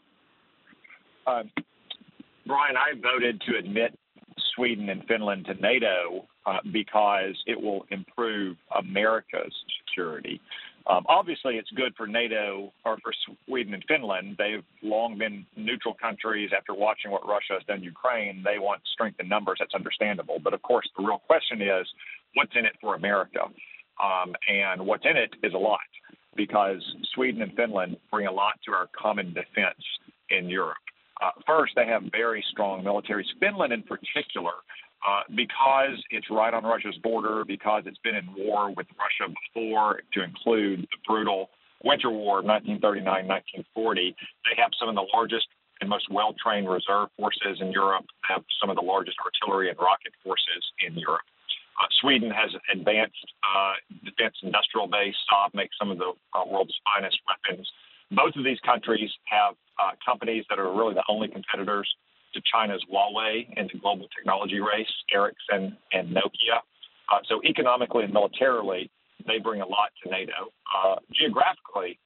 Uh, Brian, I voted to admit Sweden and Finland to NATO uh, because it will improve America's security. Um, obviously, it's good for NATO or for Sweden and Finland. They've long been neutral countries. After watching what Russia has done in Ukraine, they want strength in numbers. That's understandable. But, of course, the real question is, what's in it for America? Um, and what's in it is a lot, because Sweden and Finland bring a lot to our common defense in Europe. Uh, first, they have very strong militaries. Finland in particular, uh, because it's right on Russia's border, because it's been in war with Russia before, to include the brutal Winter War of nineteen thirty-nine nineteen forty. They have some of the largest and most well-trained reserve forces in Europe, they have some of the largest artillery and rocket forces in Europe. Uh, Sweden has an advanced uh, defense industrial base. Saab makes some of the uh, world's finest weapons. Both of these countries have uh, companies that are really the only competitors to China's Huawei in the global technology race, Ericsson and Nokia. Uh, so economically and militarily, they bring a lot to NATO. Uh, geographically,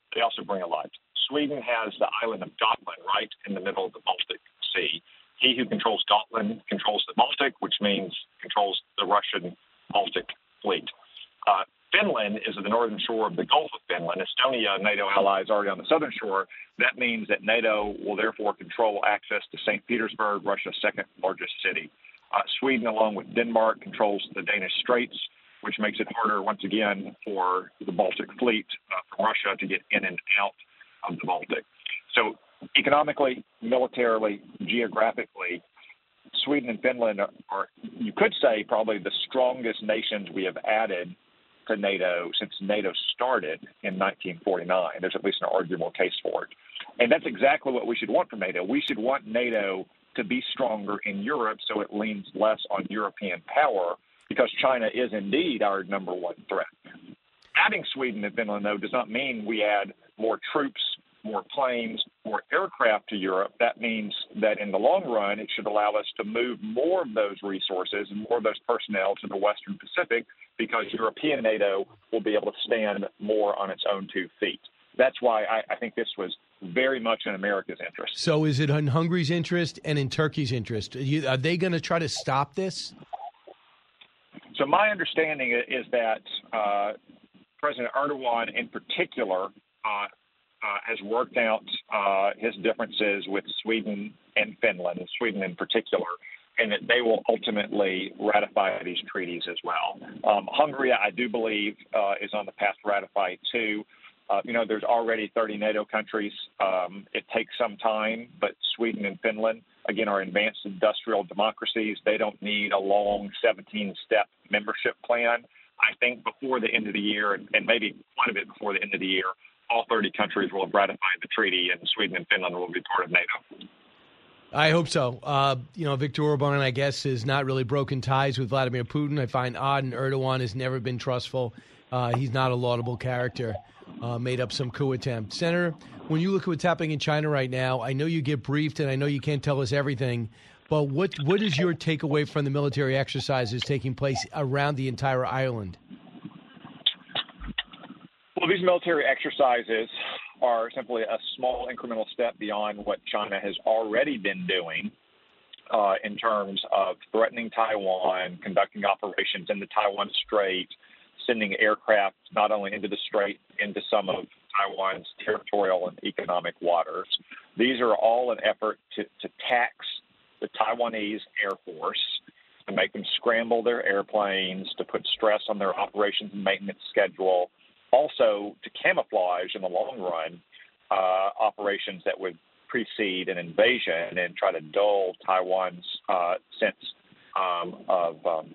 they also bring a lot. Sweden has the island of Gotland right in the middle of the Baltic Sea. He who controls Gotland controls the Baltic, which means controls the Russian Baltic fleet. Uh, Finland is at the northern shore of the Gulf of Finland. Estonia, NATO ally, is already on the southern shore. That means that NATO will therefore control access to Saint Petersburg, Russia's second largest city. Uh, Sweden, along with Denmark, controls the Danish Straits, which makes it harder, once again, for the Baltic fleet uh, from Russia to get in and out of the Baltic. So economically, militarily, geographically, Sweden and Finland are, are, you could say, probably the strongest nations we have added to NATO since NATO started in nineteen forty-nine. There's at least an arguable case for it. And that's exactly what we should want from NATO. We should want NATO to be stronger in Europe so it leans less on European power, because China is indeed our number one threat. Adding Sweden and Finland, though, does not mean we add more troops, more planes, more aircraft to Europe. That means that in the long run, it should allow us to move more of those resources and more of those personnel to the Western Pacific, because European NATO will be able to stand more on its own two feet. That's why I, I think this was very much in America's interest. So is it in Hungary's interest and in Turkey's interest? Are, you, are they going to try to stop this? So my understanding is that uh, President Erdogan in particular uh, uh, has worked out uh, his differences with Sweden and Finland, Sweden in particular, and that they will ultimately ratify these treaties as well. Um, Hungary, I do believe, uh, is on the path to ratify too. Uh, you know, there's already thirty NATO countries. Um, it takes some time, but Sweden and Finland, again, are advanced industrial democracies. They don't need a long seventeen-step membership plan. I think before the end of the year, and, and maybe quite a bit before the end of the year, all thirty countries will have ratified the treaty, and Sweden and Finland will be part of NATO. I hope so. Uh, you know, Viktor Orban, I guess, has not really broken ties with Vladimir Putin. I find odd, and Erdogan has never been trustful. Uh, he's not a laudable character. Uh, made up some coup attempt. Senator, when you look at what's happening in China right now, I know you get briefed, and I know you can't tell us everything, but what what is your takeaway from the military exercises taking place around the entire island? Well, these military exercises are simply a small incremental step beyond what China has already been doing uh, in terms of threatening Taiwan, conducting operations in the Taiwan Strait, sending aircraft not only into the strait, into some of Taiwan's territorial and economic waters. These are all an effort to, to tax the Taiwanese Air Force, to make them scramble their airplanes, to put stress on their operations and maintenance schedule, also to camouflage in the long run uh, operations that would precede an invasion and try to dull Taiwan's uh, sense um, of um,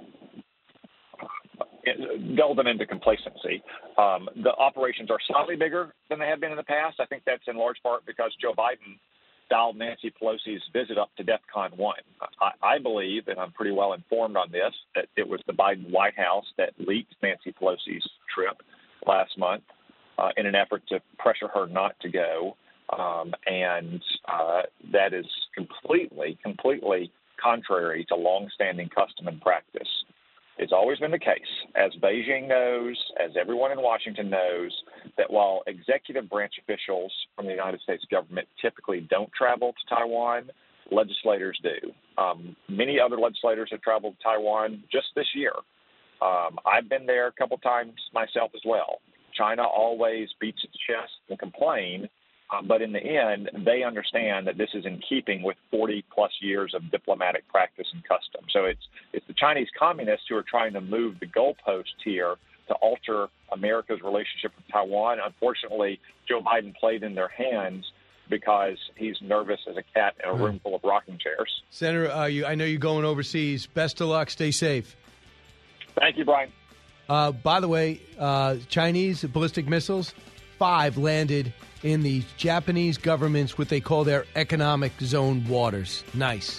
dull them into complacency. Um, the operations are slightly bigger than they have been in the past. I think that's in large part because Joe Biden dialed Nancy Pelosi's visit up to DEFCON one. I, I believe, and I'm pretty well informed on this, that it was the Biden White House that leaked Nancy Pelosi's trip last month uh, in an effort to pressure her not to go. Um, and uh, that is completely, completely contrary to longstanding custom and practice. It's always been the case, as Beijing knows, as everyone in Washington knows, that while executive branch officials from the United States government typically don't travel to Taiwan, legislators do. Um, many other legislators have traveled to Taiwan just this year. Um, I've been there a couple times myself as well. China always beats its chest and complains, um, but in the end, they understand that this is in keeping with forty plus years of diplomatic practice and custom. So it's it's the Chinese communists who are trying to move the goalposts here to alter America's relationship with Taiwan. Unfortunately, Joe Biden played in their hands because he's nervous as a cat in a room full of rocking chairs. Senator, uh, you, I know you're going overseas. Best of luck. Stay safe. Thank you, Brian. Uh, by the way, uh, Chinese ballistic missiles, five landed in the Japanese government's what they call their economic zone waters. Nice.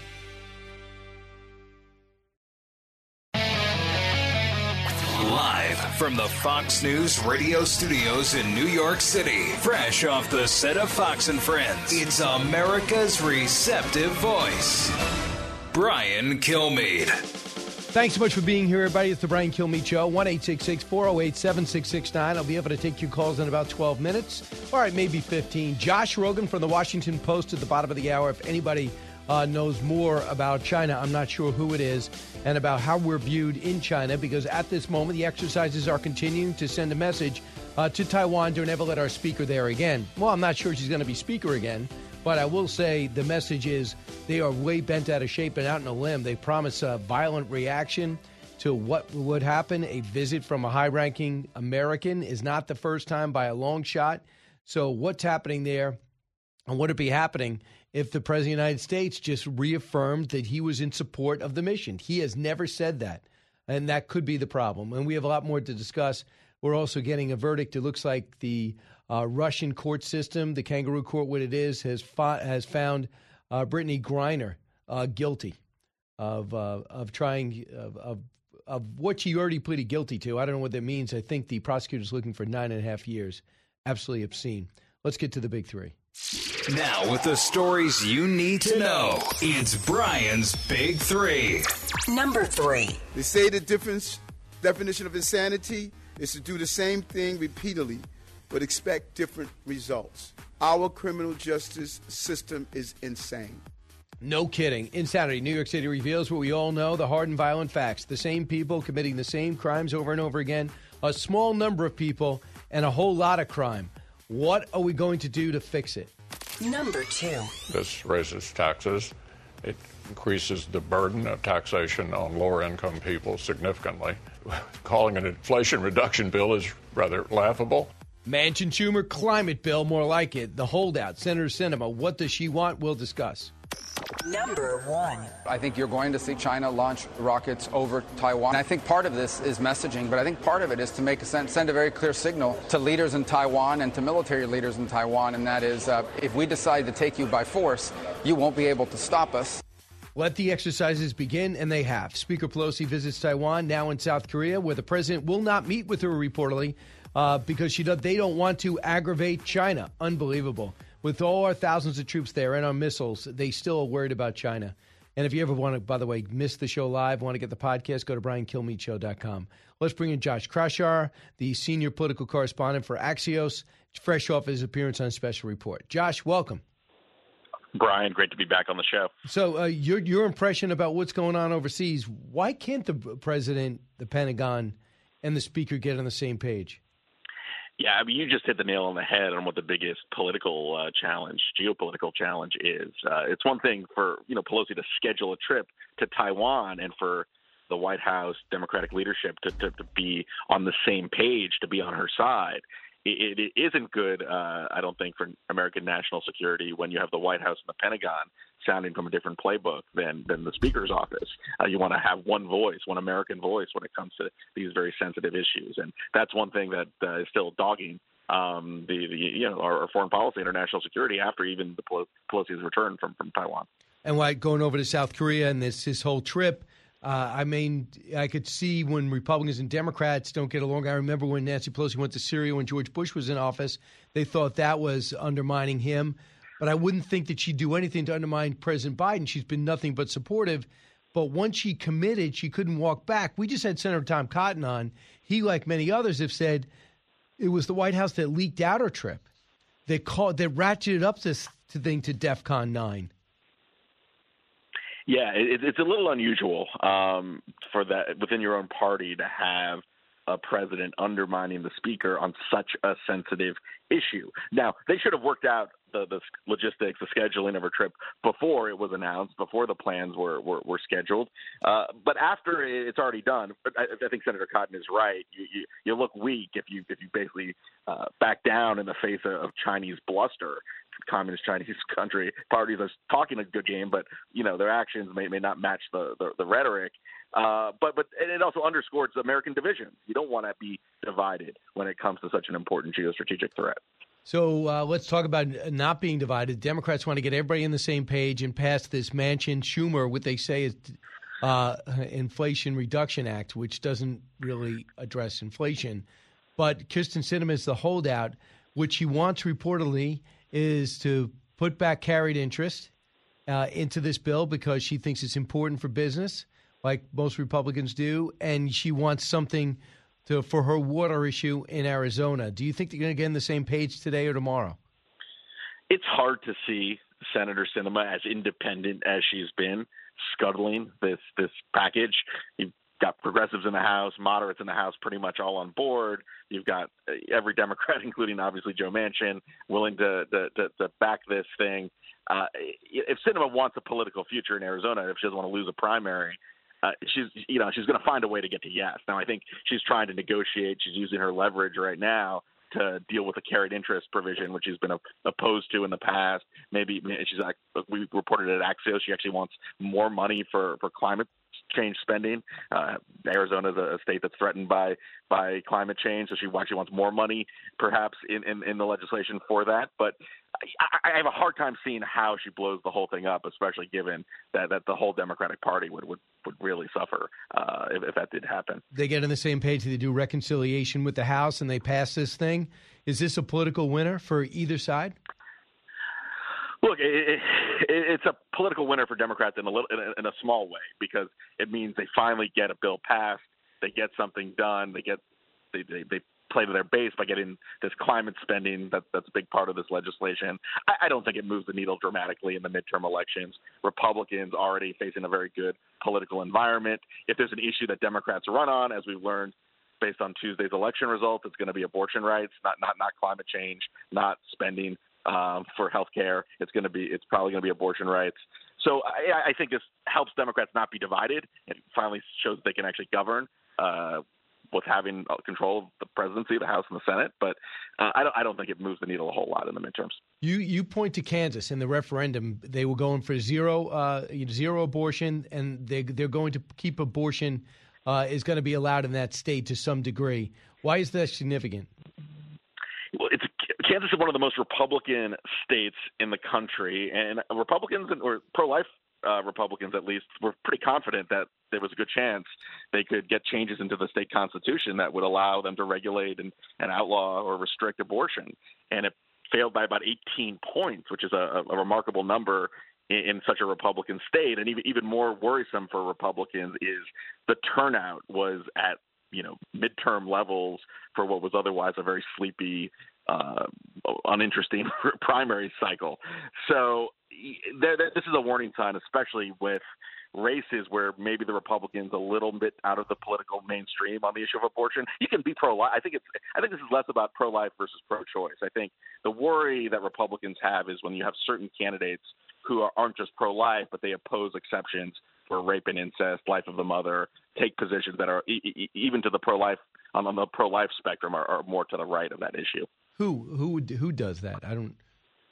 Live from the Fox News radio studios in New York City, fresh off the set of Fox and Friends, it's America's receptive voice, Brian Kilmeade. Thanks so much for being here, everybody. It's the Brian Kilmeade Show, one eight six six, four oh eight, seven six six nine. I'll be able to take your calls in about twelve minutes. All right, maybe fifteen. Josh Rogan from the Washington Post at the bottom of the hour. If anybody uh, knows more about China, I'm not sure who it is, and about how we're viewed in China, because at this moment, the exercises are continuing to send a message uh, to Taiwan to never let our speaker there again. Well, I'm not sure she's going to be speaker again, but I will say the message is they are way bent out of shape and out on a limb. They promise a violent reaction to what would happen. A visit from a high-ranking American is not the first time by a long shot. So what's happening there, and would it be happening if the President of the United States just reaffirmed that he was in support of the mission? He has never said that, and that could be the problem. And we have a lot more to discuss. We're also getting a verdict. It looks like the uh, Russian court system, the kangaroo court, what it is, has fought, has found uh, Brittany Griner uh, guilty of uh, of trying of, of of what she already pleaded guilty to. I don't know what that means. I think the prosecutor's looking for nine and a half years. Absolutely obscene. Let's get to the big three. Now, with the stories you need to know, it's Brian's Big Three. Number three. They say the difference definition of insanity is to do the same thing repeatedly, but expect different results. Our criminal justice system is insane. No kidding. Insanity. New York City reveals what we all know, the hard and violent facts. The same people committing the same crimes over and over again. A small number of people and a whole lot of crime. What are we going to do to fix it? Number two. This raises taxes. It increases the burden of taxation on lower-income people significantly. Calling an inflation reduction bill is rather laughable. Manchin Schumer climate bill, more like it. The holdout, Senator Sinema. What does she want? We'll discuss. Number one. I think you're going to see China launch rockets over Taiwan. I think part of this is messaging, but I think part of it is to make a send, send a very clear signal to leaders in Taiwan and to military leaders in Taiwan, and that is uh, if we decide to take you by force, you won't be able to stop us. Let the exercises begin, and they have. Speaker Pelosi visits Taiwan, now in South Korea, where the president will not meet with her reportedly uh, because she does, they don't want to aggravate China. Unbelievable. With all our thousands of troops there and our missiles, they still are worried about China. And if you ever want to, by the way, miss the show live, want to get the podcast, go to brian kilmeade show dot com. Let's bring in Josh Krashar, the senior political correspondent for Axios, fresh off his appearance on Special Report. Josh, welcome. Brian, great to be back on the show. So uh, your your impression about what's going on overseas, why can't the president, the Pentagon, and the speaker get on the same page? Yeah, I mean, you just hit the nail on the head on what the biggest political uh, challenge, geopolitical challenge is. Uh, it's one thing for, you know, Pelosi to schedule a trip to Taiwan and for the White House Democratic leadership to, to, to be on the same page, to be on her side. It, it isn't good, uh, I don't think, for American national security when you have the White House and the Pentagon sounding from a different playbook than, than the Speaker's office. Uh, you want to have one voice, one American voice when it comes to these very sensitive issues. And that's one thing that uh, is still dogging um, the, the you know our, our foreign policy, international security after even the Pelosi's return from, from Taiwan. And why going over to South Korea and this, this whole trip, Uh, I mean, I could see when Republicans and Democrats don't get along. I remember when Nancy Pelosi went to Syria when George Bush was in office. They thought that was undermining him. But I wouldn't think that she'd do anything to undermine President Biden. She's been nothing but supportive. But once she committed, she couldn't walk back. We just had Senator Tom Cotton on. He, like many others, have said it was the White House that leaked out her trip. They called, they ratcheted up this thing to DEFCON nine. Yeah, it, it's a little unusual um, for that within your own party to have a president undermining the speaker on such a sensitive issue. Now, they should have worked out the, the logistics, the scheduling of her trip before it was announced, before the plans were were, were scheduled. Uh, but after it's already done, I, I think Senator Cotton is right. You, you, you look weak if you if you basically uh, back down in the face of, of Chinese bluster. Communist Chinese country parties are talking a good game, but you know their actions may, may not match the the, the rhetoric. Uh, but but it also underscores American divisions. You don't want to be divided when it comes to such an important geostrategic threat. So uh, let's talk about not being divided. Democrats want to get everybody on the same page and pass this Manchin Schumer, what they say is uh, Inflation Reduction Act, which doesn't really address inflation. But Kirsten Sinema is the holdout. What she wants reportedly is to put back carried interest uh, into this bill because she thinks it's important for business. like most Republicans do, and she wants something to for her water issue in Arizona. Do you think they're going to get on the same page today or tomorrow? It's hard to see Senator Sinema, as independent as she's been, scuttling this this package. You've got progressives in the House, moderates in the House, pretty much all on board. You've got every Democrat, including obviously Joe Manchin, willing to to, to, to back this thing. Uh, if Sinema wants a political future in Arizona, if she doesn't want to lose a primary, uh, she's you know she's going to find a way to get to yes. Now I think she's trying to negotiate. She's using her leverage right now to deal with a carried interest provision, which she's been opposed to in the past. Maybe she's like, we reported at Axios, she actually wants more money for, for climate change spending. Uh, Arizona is a state that's threatened by by climate change, so she actually wants more money, perhaps, in, in, in the legislation for that. But I, I have a hard time seeing how she blows the whole thing up, especially given that, that the whole Democratic Party would, would, would really suffer uh, if, if that did happen. They get on the same page. They do reconciliation with the House, and they pass this thing. Is this a political winner for either side? Look, it, it, it's a political winner for Democrats in a little, in a, in a small way, because it means they finally get a bill passed, they get something done, they get they they, they play to their base by getting this climate spending. That that's a big part of this legislation. I, I don't think it moves the needle dramatically in the midterm elections. Republicans already facing a very good political environment. If there's an issue that Democrats run on, as we've learned based on Tuesday's election results, it's going to be abortion rights, not not not climate change, not spending Um, for health care. It's going to be, it's probably going to be abortion rights. So I, I think this helps Democrats not be divided. It finally shows that they can actually govern uh, with having control of the presidency, the House, and the Senate. But uh, I don't, I don't think it moves the needle a whole lot in the midterms. You you point to Kansas in the referendum. They were going for zero uh, zero abortion, and they they're going to keep abortion uh, is going to be allowed in that state to some degree. Why is that significant? Well, it's Kansas is one of the most Republican states in the country, and Republicans, or pro-life uh, Republicans at least, were pretty confident that there was a good chance they could get changes into the state constitution that would allow them to regulate and, and outlaw or restrict abortion. And it failed by about eighteen points, which is a, a remarkable number in, in such a Republican state. And even, even more worrisome for Republicans is the turnout was at you know, midterm levels for what was otherwise a very sleepy, uh, uninteresting primary cycle. So th- th- this is a warning sign, especially with races where maybe the Republicans a little bit out of the political mainstream on the issue of abortion. You can be pro-life. I think it's. I think this is less about pro-life versus pro-choice. I think the worry that Republicans have is when you have certain candidates who are, aren't just pro-life, but they oppose exceptions for rape and incest, life of the mother, take positions that are e- e- even to the pro-life on, on the pro-life spectrum are, are more to the right of that issue. Who who would who does that? I don't.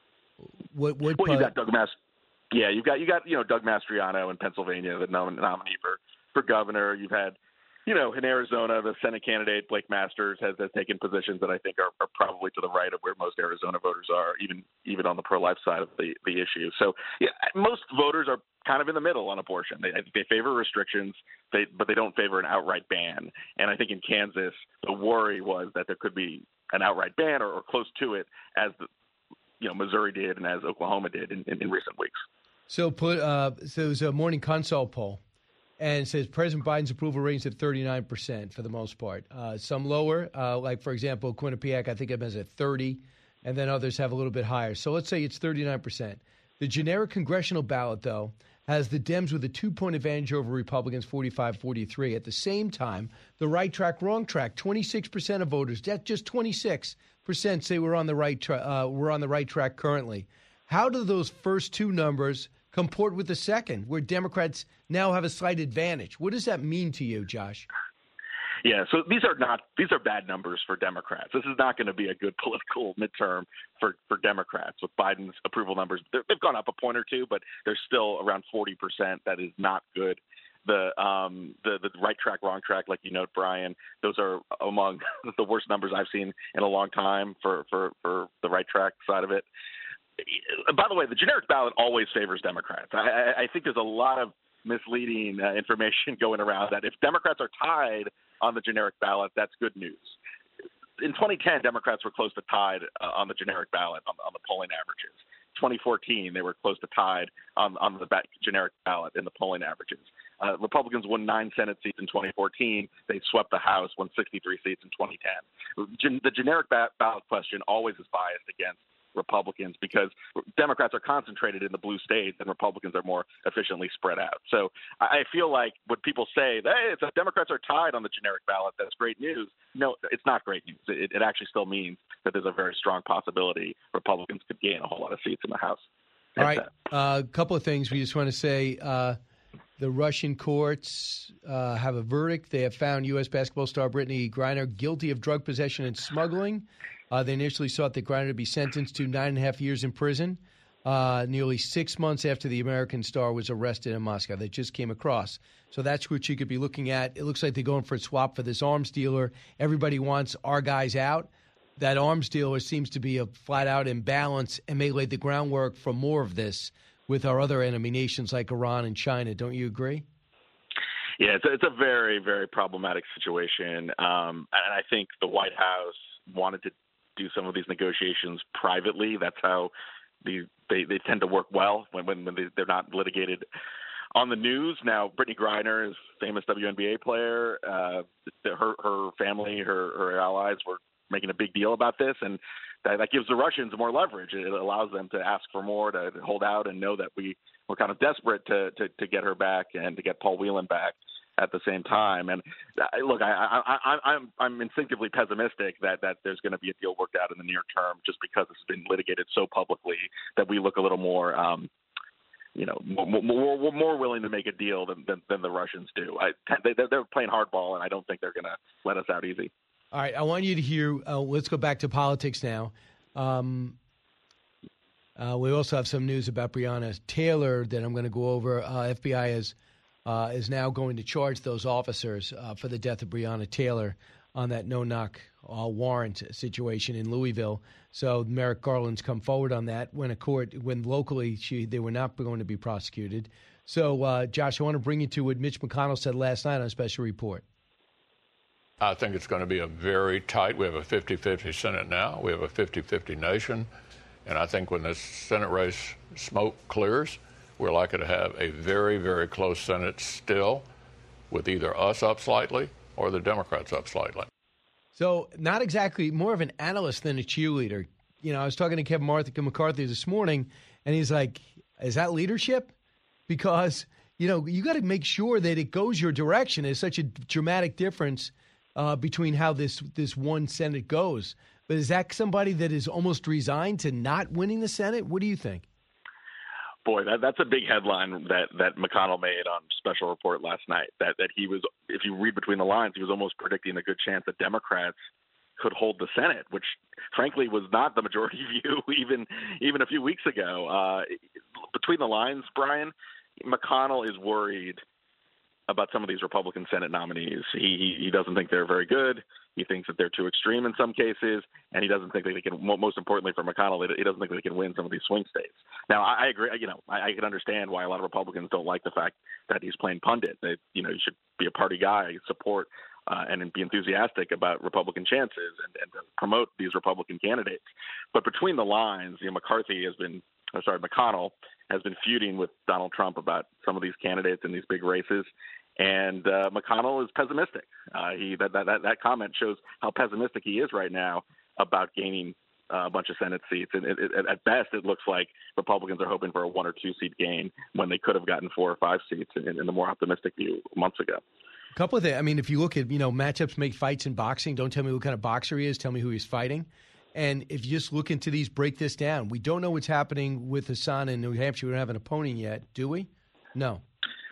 What what? Well, you got Doug Mas. Yeah, you got you got you know Doug Mastriano in Pennsylvania, the nom- nominee for, for governor. You've had, you know, in Arizona, the Senate candidate Blake Masters has, has taken positions that I think are, are probably to the right of where most Arizona voters are, even even on the pro-life side of the, the issue. So yeah, most voters are kind of in the middle on abortion. They they favor restrictions, they but they don't favor an outright ban. And I think in Kansas, the worry was that there could be an outright ban or, or close to it, as the you know Missouri did and as Oklahoma did in, in, in recent weeks. So put uh, so there's a Morning Consult poll, and it says President Biden's approval rating is at thirty-nine percent for the most part. Uh, some lower, uh, like, for example, Quinnipiac, I think it has at thirty, and then others have a little bit higher. So let's say it's thirty-nine percent. The generic congressional ballot, though, has the Dems with a two-point advantage over Republicans, forty-five forty-three. At the same time, the right track, wrong track, twenty-six percent of voters, that's just twenty-six percent say we're on the right tra- uh, we're on the right track currently. How do those first two numbers comport with the second, where Democrats now have a slight advantage? What does that mean to you, Josh? Yeah, so these are not these are bad numbers for Democrats. This is not going to be a good political midterm for, for Democrats with Biden's approval numbers. They're, they've gone up a point or two, but they're still around forty percent. That is not good. The um the, the right track, wrong track, like you note, Brian, those are among the worst numbers I've seen in a long time for, for, for the right track side of it. By the way, the generic ballot always favors Democrats. I, I think there's a lot of misleading uh, information going around that if Democrats are tied on the generic ballot, that's good news. In twenty ten, Democrats were close to tied uh, on the generic ballot on, on the polling averages. twenty fourteen, they were close to tied on, on the generic ballot in the polling averages. Uh, Republicans won nine Senate seats in twenty fourteen. They swept the House, won sixty-three seats in twenty ten. Gen- the generic ba- ballot question always is biased against Republicans because Democrats are concentrated in the blue states and Republicans are more efficiently spread out. So I feel like when people say, hey, if the Democrats are tied on the generic ballot, that's great news. No, it's not great news. It, it actually still means that there's a very strong possibility Republicans could gain a whole lot of seats in the House. All right, a uh, couple of things we just want to say. Uh, the Russian courts uh, have a verdict. They have found U S basketball star Brittany Griner guilty of drug possession and smuggling. Uh, they initially sought that Griner to be sentenced to nine and a half years in prison, uh, nearly six months after the American star was arrested in Moscow. They just came across. So that's what you could be looking at. It looks like they're going for a swap for this arms dealer. Everybody wants our guys out. That arms dealer seems to be a flat-out imbalance and may lay the groundwork for more of this with our other enemy nations like Iran and China. Don't you agree? Yeah, it's a, it's a very, very problematic situation. Um, and I think the White House wanted to do some of these negotiations privately. That's how the, they, they tend to work well when, when, when they, they're not litigated on the news. Now, Brittany Griner is a famous W N B A player. Uh, her, her family, her, her allies were making a big deal about this, and that, that gives the Russians more leverage. It allows them to ask for more, to, to hold out, and know that we were kind of desperate to, to, to get her back and to get Paul Whelan back at the same time. And uh, look, I, I, I, I'm I'm instinctively pessimistic that, that there's going to be a deal worked out in the near term, just because it's been litigated so publicly that we look a little more, um, you know, more, more, more willing to make a deal than, than, than the Russians do. I, they, they're playing hardball, and I don't think they're going to let us out easy. All right, I want you to hear, uh, let's go back to politics now. Um, uh, we also have some news about Breonna Taylor that I'm going to go over. Uh, F B I is, uh, is now going to charge those officers uh, for the death of Breonna Taylor on that no-knock uh, warrant situation in Louisville. So Merrick Garland's come forward on that when a court, when locally she, they were not going to be prosecuted. So, uh, Josh, I want to bring you to what Mitch McConnell said last night on a special report. I think it's going to be a very tight, we have a fifty-fifty Senate now, we have a fifty-fifty nation, and I think when this Senate race smoke clears, we're likely to have a very, very close Senate still, with either us up slightly or the Democrats up slightly. So not exactly, more of an analyst than a cheerleader. You know, I was talking to Kevin McCarthy this morning, and he's like, is that leadership? Because, you know, you got to make sure that it goes your direction. There's such a dramatic difference Uh, between how this this one Senate goes. But is that somebody that is almost resigned to not winning the Senate? What do you think? Boy, that, that's a big headline that, that McConnell made on special report last night, that, that he was, if you read between the lines, he was almost predicting a good chance that Democrats could hold the Senate, which frankly was not the majority view even even a few weeks ago. Uh, between the lines, Brian, McConnell is worried about some of these Republican Senate nominees. He, he he doesn't think they're very good. He thinks that they're too extreme in some cases, and he doesn't think that they can. Most importantly for McConnell, he doesn't think they can win some of these swing states. Now, I, I agree. You know, I, I can understand why a lot of Republicans don't like the fact that he's playing pundit. That you know, he should be a party guy, support uh, and be enthusiastic about Republican chances and, and promote these Republican candidates. But between the lines, you know, McCarthy has been, or sorry, McConnell has been feuding with Donald Trump about some of these candidates in these big races. And uh, McConnell is pessimistic. Uh, he that, that that comment shows how pessimistic he is right now about gaining uh, a bunch of Senate seats. And it, it, at best, it looks like Republicans are hoping for a one or two seat gain when they could have gotten four or five seats in, in the more optimistic view months ago. A couple of things. I mean, if you look at, you know, matchups make fights in boxing. Don't tell me what kind of boxer he is. Tell me who he's fighting. And if you just look into these, break this down. We don't know what's happening with Hassan in New Hampshire. We don't have an opponent yet, do we? No.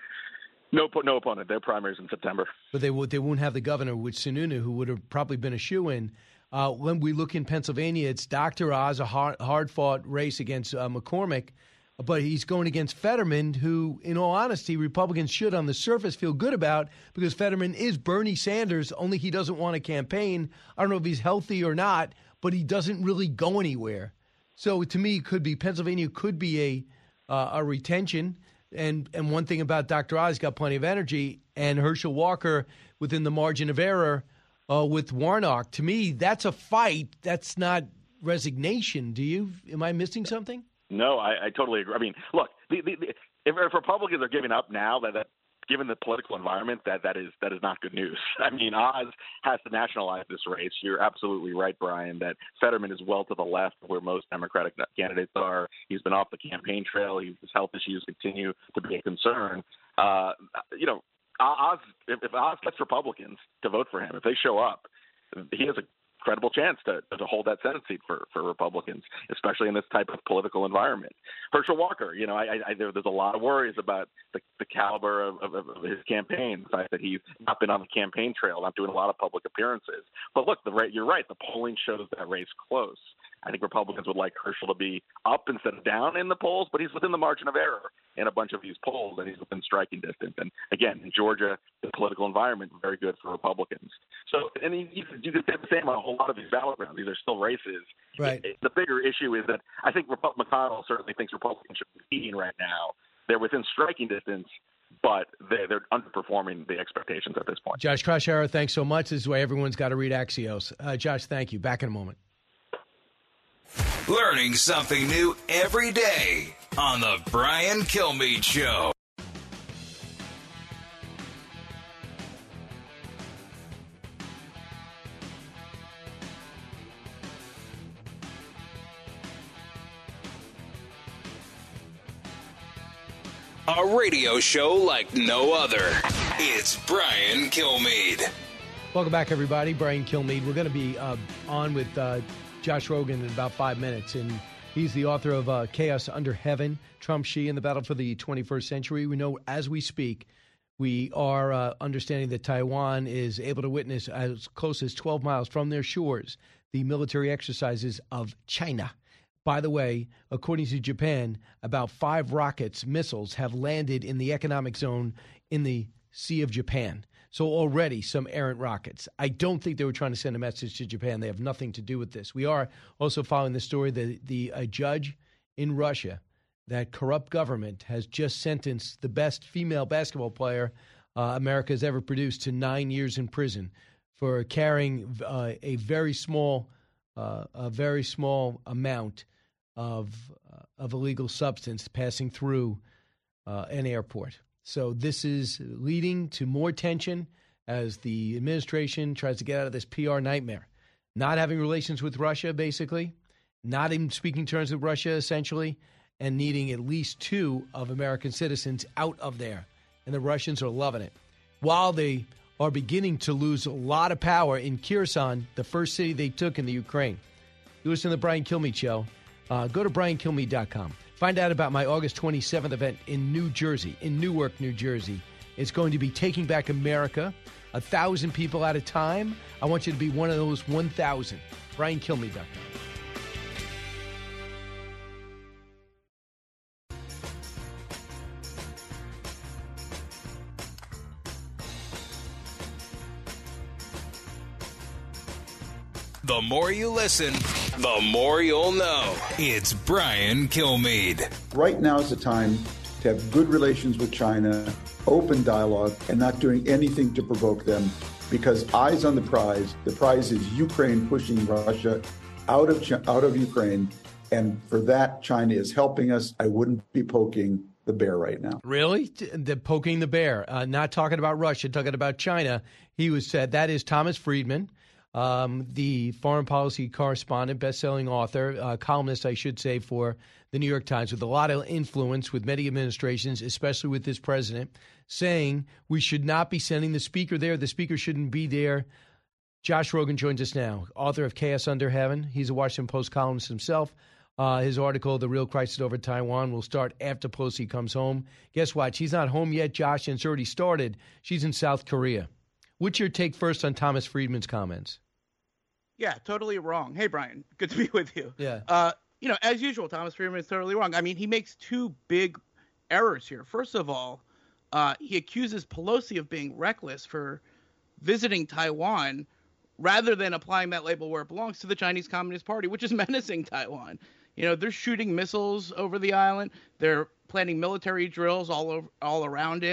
No, no opponent. Their primaries in September. But they will, they won't have the governor, with Sununu, who would have probably been a shoo-in. Uh, when we look in Pennsylvania, it's Doctor Oz, a hard, hard-fought race against uh, McCormick, but he's going against Fetterman, who, in all honesty, Republicans should on the surface feel good about, because Fetterman is Bernie Sanders, only he doesn't want to campaign. I don't know if he's healthy or not, but he doesn't really go anywhere. So to me, it could be Pennsylvania could be a uh, a retention. And and one thing about Doctor Oz, he's got plenty of energy, and Herschel Walker within the margin of error uh, with Warnock. To me, that's a fight. That's not resignation. Do you? Am I missing something? No, I, I totally agree. I mean, look, the, the, the, if, if Republicans are giving up now, that, that given the political environment, that that is that is not good news. I mean, Oz has to nationalize this race. You're absolutely right, Brian, that Fetterman is well to the left of where most Democratic candidates are. He's been off the campaign trail. His health issues continue to be a concern. Uh, you know, Oz, if, if Oz gets Republicans to vote for him, if they show up, he has a credible chance to, to hold that Senate seat for, for Republicans, especially in this type of political environment. Herschel Walker, you know, I, I, there, there's a lot of worries about the, the caliber of, of, of his campaign, the fact that he's not been on the campaign trail, not doing a lot of public appearances. But look, the you're right, the polling shows that race close. I think Republicans would like Herschel to be up instead of down in the polls, but he's within the margin of error in a bunch of these polls, and he's within striking distance. And again, in Georgia, the political environment is very good for Republicans. So, and you, you could say the same on a whole lot of these battlegrounds. These are still races. Right. It, it, the bigger issue is that I think Rep- McConnell certainly thinks Republicans should be leading right now. They're within striking distance, but they're, they're underperforming the expectations at this point. Josh Kraushaar, thanks so much. This is why everyone's got to read Axios. Uh, Josh, thank you. Back in a moment. Learning something new every day on the Brian Kilmeade Show. A radio show like no other. It's Brian Kilmeade. Welcome back, everybody. Brian Kilmeade. We're going to be uh, on with uh, Josh Rogin in about five minutes, and he's the author of uh, Chaos Under Heaven, Trump, Xi, and the Battle for the twenty-first Century. We know as we speak, we are uh, understanding that Taiwan is able to witness as close as twelve miles from their shores the military exercises of China. By the way, according to Japan, about five rockets, missiles, have landed in the economic zone in the Sea of Japan. So already some errant rockets. I don't think they were trying to send a message to Japan. They have nothing to do with this. We are also following the story that the a judge in Russia, that corrupt government, has just sentenced the best female basketball player uh, America has ever produced to nine years in prison for carrying uh, a very small, uh, a very small amount of uh, of illegal substance passing through uh, an airport. So this is leading to more tension as the administration tries to get out of this P R nightmare. Not having relations with Russia, basically, not in speaking terms with Russia, essentially, and needing at least two of American citizens out of there. And the Russians are loving it. While they are beginning to lose a lot of power in Kherson, the first city they took in the Ukraine. You listen to the Brian Kilmeade Show. Uh, go to brian kilmeade dot com. Find out about my August twenty-seventh event in New Jersey, in Newark, New Jersey. It's going to be Taking Back America, a thousand people at a time. I want you to be one of those one thousand. brian kilmeade dot com. The more you listen, the more you'll know. It's Brian Kilmeade. Right now is the time to have good relations with China, open dialogue, and not doing anything to provoke them, because eyes on the prize. The prize is Ukraine pushing Russia out of out of Ukraine, and for that, China is helping us. I wouldn't be poking the bear right now. Really? The poking the bear. Uh, not talking about Russia, talking about China. He was said that is Thomas Friedman. Um, the foreign policy correspondent, best-selling author, uh, columnist, I should say, for the New York Times, with a lot of influence with many administrations, especially with this president, saying we should not be sending the speaker there. The speaker shouldn't be there. Josh Rogin joins us now, author of Chaos Under Heaven. He's a Washington Post columnist himself. Uh, his article, The Real Crisis Over Taiwan, will start after Pelosi comes home. Guess what? She's not home yet, Josh, and it's already started. She's in South Korea. What's your take first on Thomas Friedman's comments? Yeah, totally wrong. Hey, Brian, good to be with you. Yeah. Uh, you know, as usual, Thomas Friedman is totally wrong. I mean, he makes two big errors here. First of all, uh, he accuses Pelosi of being reckless for visiting Taiwan rather than applying that label where it belongs, to the Chinese Communist Party, which is menacing Taiwan. You know, they're shooting missiles over the island. They're planning military drills all over, all around it.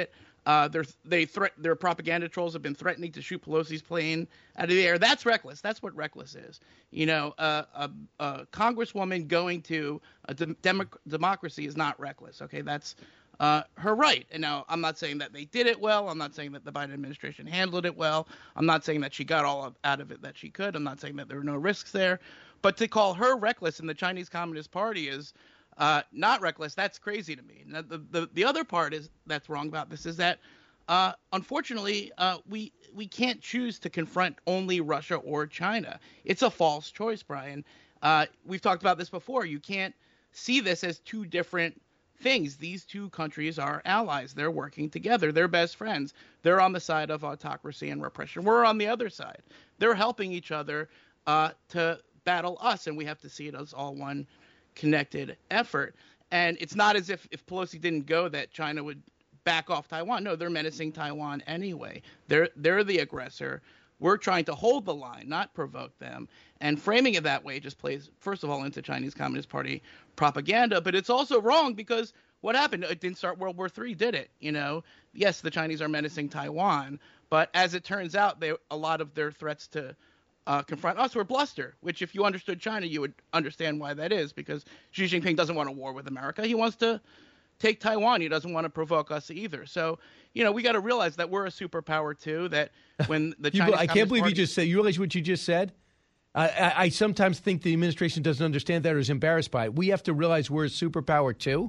Uh, they're, they threat, their propaganda trolls have been threatening to shoot Pelosi's plane out of the air. That's reckless. That's what reckless is. You know, uh, a, a congresswoman going to a de- democ- democracy is not reckless. Okay, that's uh, her right. And now I'm not saying that they did it well. I'm not saying that the Biden administration handled it well. I'm not saying that she got all of, out of it that she could. I'm not saying that there were no risks there. But to call her reckless in the Chinese Communist Party is Uh, not reckless. That's crazy to me. Now, the, the the other part is that's wrong about this is that, uh, unfortunately, uh, we we can't choose to confront only Russia or China. It's a false choice, Brian. Uh, we've talked about this before. You can't see this as two different things. These two countries are allies. They're working together. They're best friends. They're on the side of autocracy and repression. We're on the other side. They're helping each other uh, to battle us, and we have to see it as all one connected effort. And it's not as if if Pelosi didn't go that China would back off Taiwan. No, they're menacing Taiwan anyway. They're they're the aggressor. We're trying to hold the line, not provoke them. And framing it that way just plays, first of all, into Chinese Communist Party propaganda. But it's also wrong because what happened? It didn't start World War Three, did it? You know, yes, the Chinese are menacing Taiwan, but as it turns out, they a lot of their threats to Uh, confront us were bluster, which if you understood China, you would understand why that is, because Xi Jinping doesn't want a war with America. He wants to take Taiwan. He doesn't want to provoke us either. So, you know, we got to realize that we're a superpower too, that when the you, Chinese I can't believe Party- you just said, you realize what you just said? I, I, I sometimes think the administration doesn't understand that or is embarrassed by it. We have to realize we're a superpower too?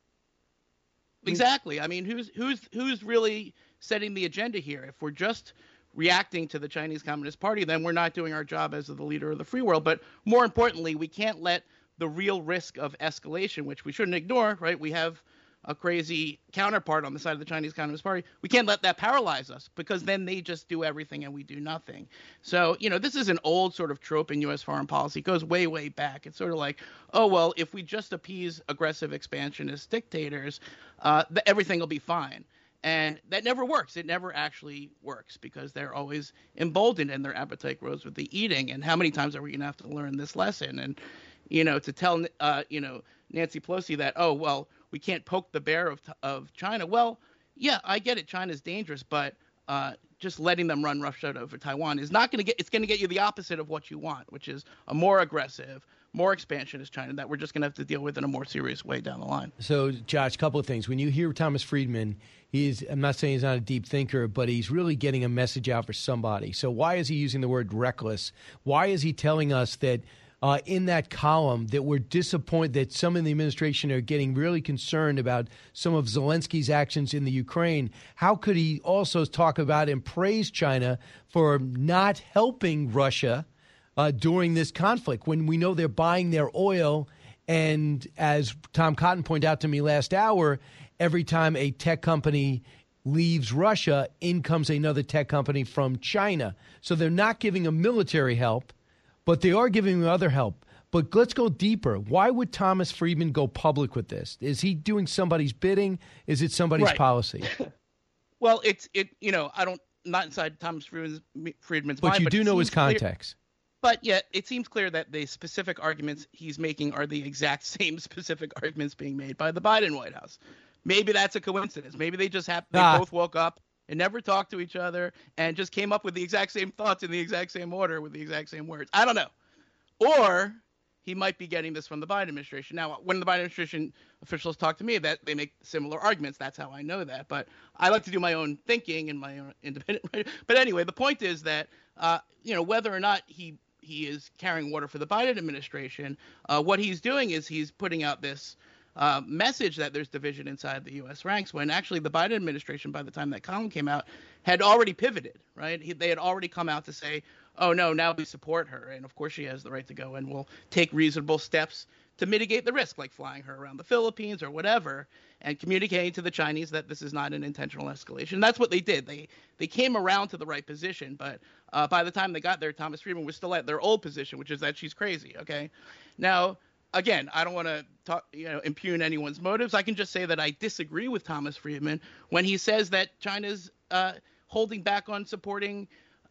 Exactly. I mean, who's who's who's really setting the agenda here? If we're just reacting to the Chinese Communist Party, then we're not doing our job as the leader of the free world. But more importantly, we can't let the real risk of escalation, which we shouldn't ignore, right? We have a crazy counterpart on the side of the Chinese Communist Party. We can't let that paralyze us, because then they just do everything and we do nothing. So, you know, this is an old sort of trope in U S foreign policy. It goes way, way back. It's sort of like, oh, well, if we just appease aggressive expansionist dictators, uh, th- everything will be fine. And that never works. It never actually works, because they're always emboldened and their appetite grows with the eating. And how many times are we going to have to learn this lesson? And, you know, to tell, uh, you know, Nancy Pelosi that, oh, well, we can't poke the bear of, of China. Well, yeah, I get it. China's dangerous, but uh, just letting them run roughshod over Taiwan is not going to get, it's going to get you the opposite of what you want, which is a more aggressive, more expansionist China that we're just going to have to deal with in a more serious way down the line. So, Josh, a couple of things. When you hear Thomas Friedman, he's, I'm not saying he's not a deep thinker, but he's really getting a message out for somebody. So why is he using the word reckless? Why is he telling us that uh, in that column that we're disappointed that some in the administration are getting really concerned about some of Zelensky's actions in the Ukraine? How could he also talk about and praise China for not helping Russia Uh, during this conflict, when we know they're buying their oil? And as Tom Cotton pointed out to me last hour, every time a tech company leaves Russia, in comes another tech company from China. So they're not giving them military help, but they are giving them other help. But let's go deeper. Why would Thomas Friedman go public with this? Is he doing somebody's bidding? Is it somebody's Right. policy? Well, it's, it, you know, I don't, not inside Thomas Friedman's, Friedman's But mind. you but do it know his seems clear- context. But yet, it seems clear that the specific arguments he's making are the exact same specific arguments being made by the Biden White House. Maybe that's a coincidence. Maybe they just happened, they Ah. both woke up and never talked to each other and just came up with the exact same thoughts in the exact same order with the exact same words. I don't know. Or he might be getting this from the Biden administration. Now, when the Biden administration officials talk to me, that they make similar arguments. That's how I know that. But I like to do my own thinking and my own independent. But anyway, the point is that, uh, you know, whether or not he he is carrying water for the Biden administration, uh, what he's doing is he's putting out this uh, message that there's division inside the U S ranks, when actually the Biden administration, by the time that column came out, had already pivoted, right? He, they had already come out to say, oh, no, now we support her. And, of course, she has the right to go and will take reasonable steps to mitigate the risk, like flying her around the Philippines or whatever, and communicating to the Chinese that this is not an intentional escalation. That's what they did. They they came around to the right position, but uh, by the time they got there, Thomas Friedman was still at their old position, which is that she's crazy, okay? Now, again, I don't want to talk, you know, impugn anyone's motives. I can just say that I disagree with Thomas Friedman when he says that China's uh, holding back on supporting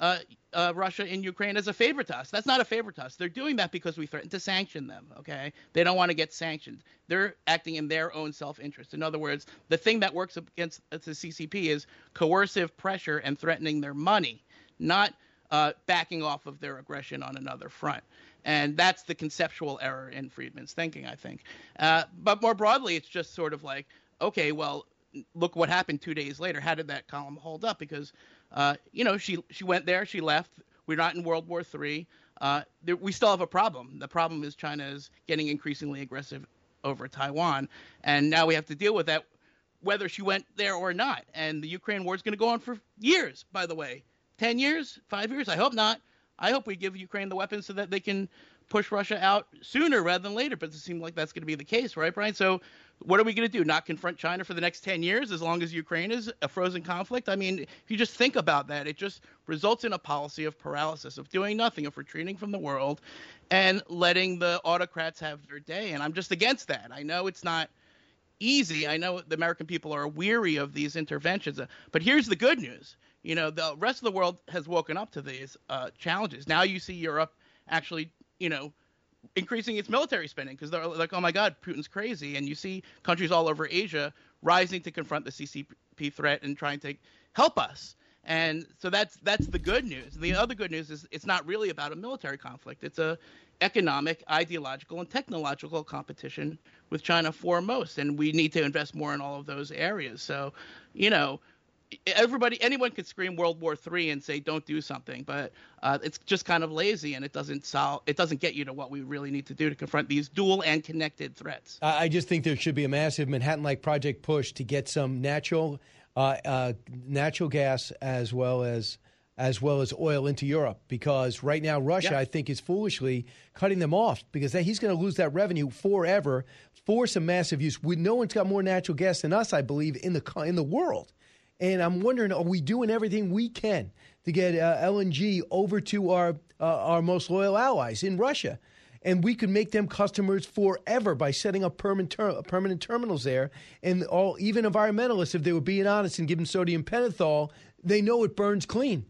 uh, uh, Russia in Ukraine as a favor to us. That's not a favor to us. They're doing that because we threatened to sanction them, okay? They don't want to get sanctioned. They're acting in their own self-interest. In other words, the thing that works against the C C P is coercive pressure and threatening their money, not uh, backing off of their aggression on another front. And that's the conceptual error in Friedman's thinking, I think. Uh, but more broadly, it's just sort of like, okay, well, look what happened two days later. How did that column hold up? Because, uh, you know, she she went there, she left. We're not in World War Three. Uh, there, we still have a problem. The problem is China is getting increasingly aggressive over Taiwan. And now we have to deal with that, whether she went there or not. And the Ukraine war is going to go on for years, by the way. Ten years? Five years? I hope not. I hope we give Ukraine the weapons so that they can push Russia out sooner rather than later. But it seems like that's going to be the case, right, Brian? So what are we going to do? Not confront China for the next ten years as long as Ukraine is a frozen conflict? I mean, if you just think about that, it just results in a policy of paralysis, of doing nothing, of retreating from the world and letting the autocrats have their day. And I'm just against that. I know it's not easy. I know the American people are weary of these interventions. But here's the good news. You know, the rest of the world has woken up to these uh, challenges. Now you see Europe actually, you know, increasing its military spending because they're like, oh, my God, Putin's crazy. And you see countries all over Asia rising to confront the C C P threat and trying to help us. And so that's that's the good news. The other good news is it's not really about a military conflict. It's a economic, ideological, and technological competition with China foremost. And we need to invest more in all of those areas. So, you know, everybody, anyone could scream World War Three and say don't do something, but uh, it's just kind of lazy, and it doesn't solve. It doesn't get you to what we really need to do to confront these dual and connected threats. I just think there should be a massive Manhattan-like project push to get some natural, uh, uh, natural gas as well as as well as oil into Europe, because right now Russia, yeah. I think, is foolishly cutting them off because he's going to lose that revenue forever for some massive use. We, no one's got more natural gas than us, I believe, in the in the world. And I'm wondering, are we doing everything we can to get uh, L N G over to our uh, our most loyal allies in Russia? And we could make them customers forever by setting up permanent ter- permanent terminals there. And all even environmentalists, if they were being honest and giving sodium pentothal, they know it burns clean.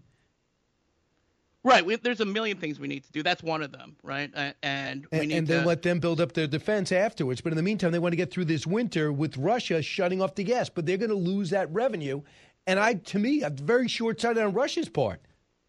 Right. We, there's a million things we need to do. That's one of them, right? Uh, and we and, need and to then let them build up their defense afterwards. But in the meantime, they want to get through this winter with Russia shutting off the gas. But they're going to lose that revenue. And I, to me, I'm very short-sighted on Russia's part.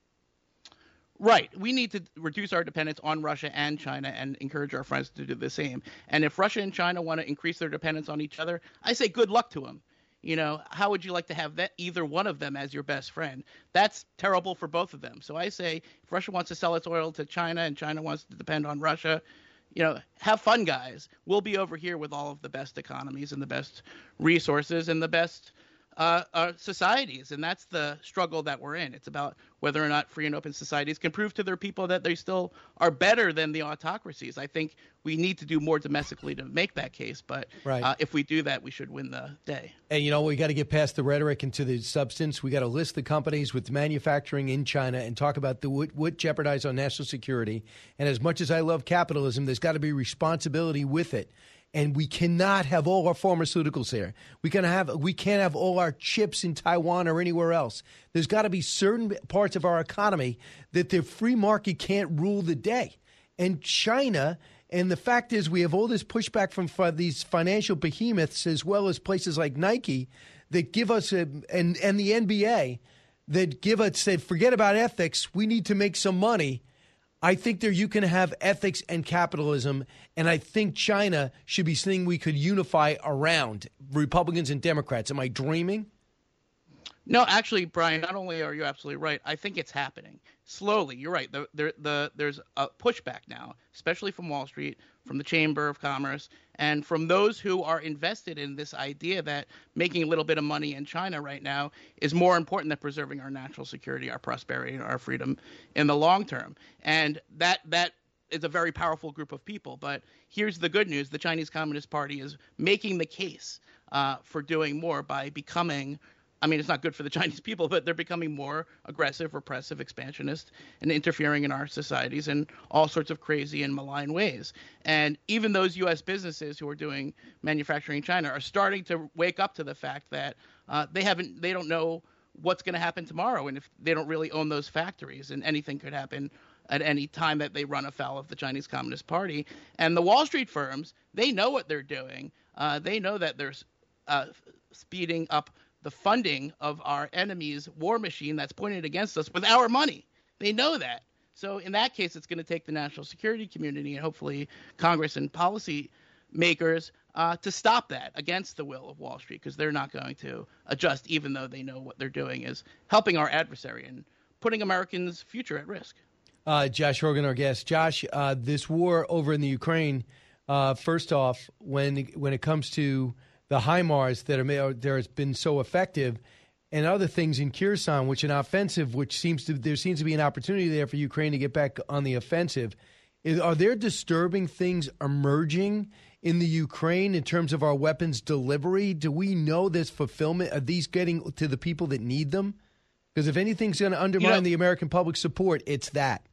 Right. We need to reduce our dependence on Russia and China and encourage our friends to do the same. And if Russia and China want to increase their dependence on each other, I say good luck to them. You know, how would you like to have that either one of them as your best friend? That's terrible for both of them. So I say if Russia wants to sell its oil to China and China wants to depend on Russia, you know, have fun, guys. We'll be over here with all of the best economies and the best resources and the best uh, uh, societies. And that's the struggle that we're in. It's about whether or not free and open societies can prove to their people that they still are better than the autocracies. I think we need to do more domestically to make that case. But right. uh, if we do that, we should win the day. And, you know, we got to get past the rhetoric and to the substance. We got to list the companies with manufacturing in China and talk about the what, what jeopardize our national security. And as much as I love capitalism, there's got to be responsibility with it. And we cannot have all our pharmaceuticals there. We can have we can't have all our chips in Taiwan or anywhere else. There's got to be certain parts of our economy that the free market can't rule the day. And China, and the fact is we have all this pushback from fi- these financial behemoths as well as places like Nike that give us, a, and, and the N B A, that give us, said, forget about ethics, we need to make some money. I think there you can have ethics and capitalism, and I think China should be something we could unify around, Republicans and Democrats. Am I dreaming? No, actually, Brian, not only are you absolutely right, I think it's happening. Slowly, you're right. The, the, the, there's a pushback now, especially from Wall Street, from the Chamber of Commerce, and from those who are invested in this idea that making a little bit of money in China right now is more important than preserving our national security, our prosperity, and our freedom in the long term. And that that is a very powerful group of people. But here's the good news. The Chinese Communist Party is making the case uh, for doing more by becoming – I mean, it's not good for the Chinese people, but they're becoming more aggressive, repressive, expansionist, and interfering in our societies in all sorts of crazy and malign ways. And even those U S businesses who are doing manufacturing in China are starting to wake up to the fact that uh, they haven't, they don't know what's going to happen tomorrow, and if they don't really own those factories, and anything could happen at any time that they run afoul of the Chinese Communist Party. And the Wall Street firms, they know what they're doing. Uh, they know that they're uh, speeding up the funding of our enemy's war machine that's pointed against us with our money. They know that. So in that case, it's going to take the national security community and hopefully Congress and policy makers uh, to stop that against the will of Wall Street, because they're not going to adjust, even though they know what they're doing is helping our adversary and putting Americans' future at risk. Uh, Josh Horgan, our guest. Josh, uh, this war over in the Ukraine, uh, first off, when when it comes to the HIMARS that are there has been so effective, and other things in Kherson, which an offensive, which seems to there seems to be an opportunity there for Ukraine to get back on the offensive. Is, are there disturbing things emerging in the Ukraine in terms of our weapons delivery? Do we know this fulfillment? Are these getting to the people that need them? Because if anything's going to undermine you know, the American public support, it's that.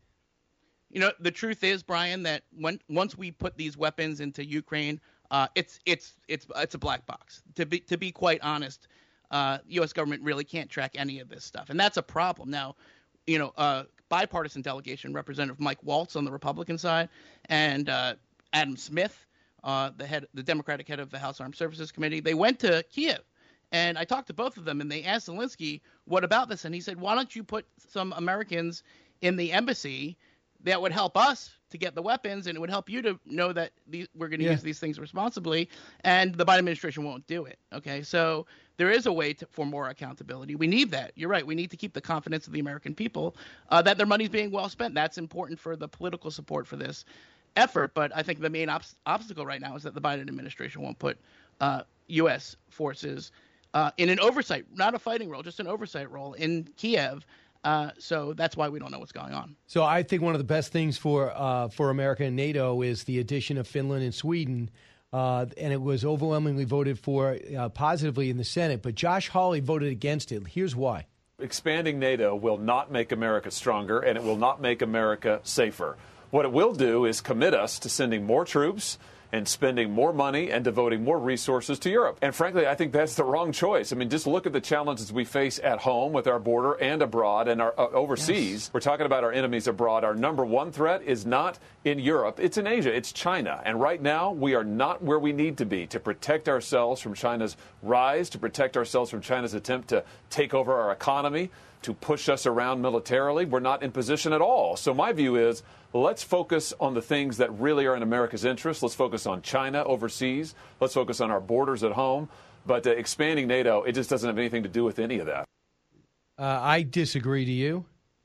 You know, the truth is, Brian, that when once we put these weapons into Ukraine, uh, it's it's it's it's a black box. To be to be quite honest, uh, the U S government really can't track any of this stuff, and that's a problem. Now, you know, uh, bipartisan delegation, Representative Mike Waltz on the Republican side, and uh, Adam Smith, uh, the head, the Democratic head of the House Armed Services Committee, they went to Kiev. And I talked to both of them, and they asked Zelensky, what about this? And he said, why don't you put some Americans in the embassy that would help us to get the weapons, and it would help you to know that these, we're going to yeah. use these things responsibly, and the Biden administration won't do it. Okay, so there is a way to, for more accountability. We need that. You're right. We need to keep the confidence of the American people uh, that their money is being well spent. That's important for the political support for this effort. But I think the main ob- obstacle right now is that the Biden administration won't put uh, U S forces uh, in an oversight, not a fighting role, just an oversight role in Kiev. Uh, so that's why we don't know what's going on. So I think one of the best things for uh, for America and NATO is the addition of Finland and Sweden, uh, and it was overwhelmingly voted for uh, positively in the Senate. But Josh Hawley voted against it. Here's why. Expanding NATO will not make America stronger, and it will not make America safer. What it will do is commit us to sending more troops and spending more money and devoting more resources to Europe. And frankly, I think that's the wrong choice. I mean, just look at the challenges we face at home with our border and abroad and our uh, overseas. Yes. We're talking about our enemies abroad. Our number one threat is not in Europe. It's in Asia. It's China. And right now, we are not where we need to be to protect ourselves from China's rise, to protect ourselves from China's attempt to take over our economy, to push us around militarily. We're not in position at all. So my view is, let's focus on the things that really are in America's interest. Let's focus on China overseas. Let's focus on our borders at home. But uh, expanding NATO, it just doesn't have anything to do with any of that. Uh, I disagree. Do you?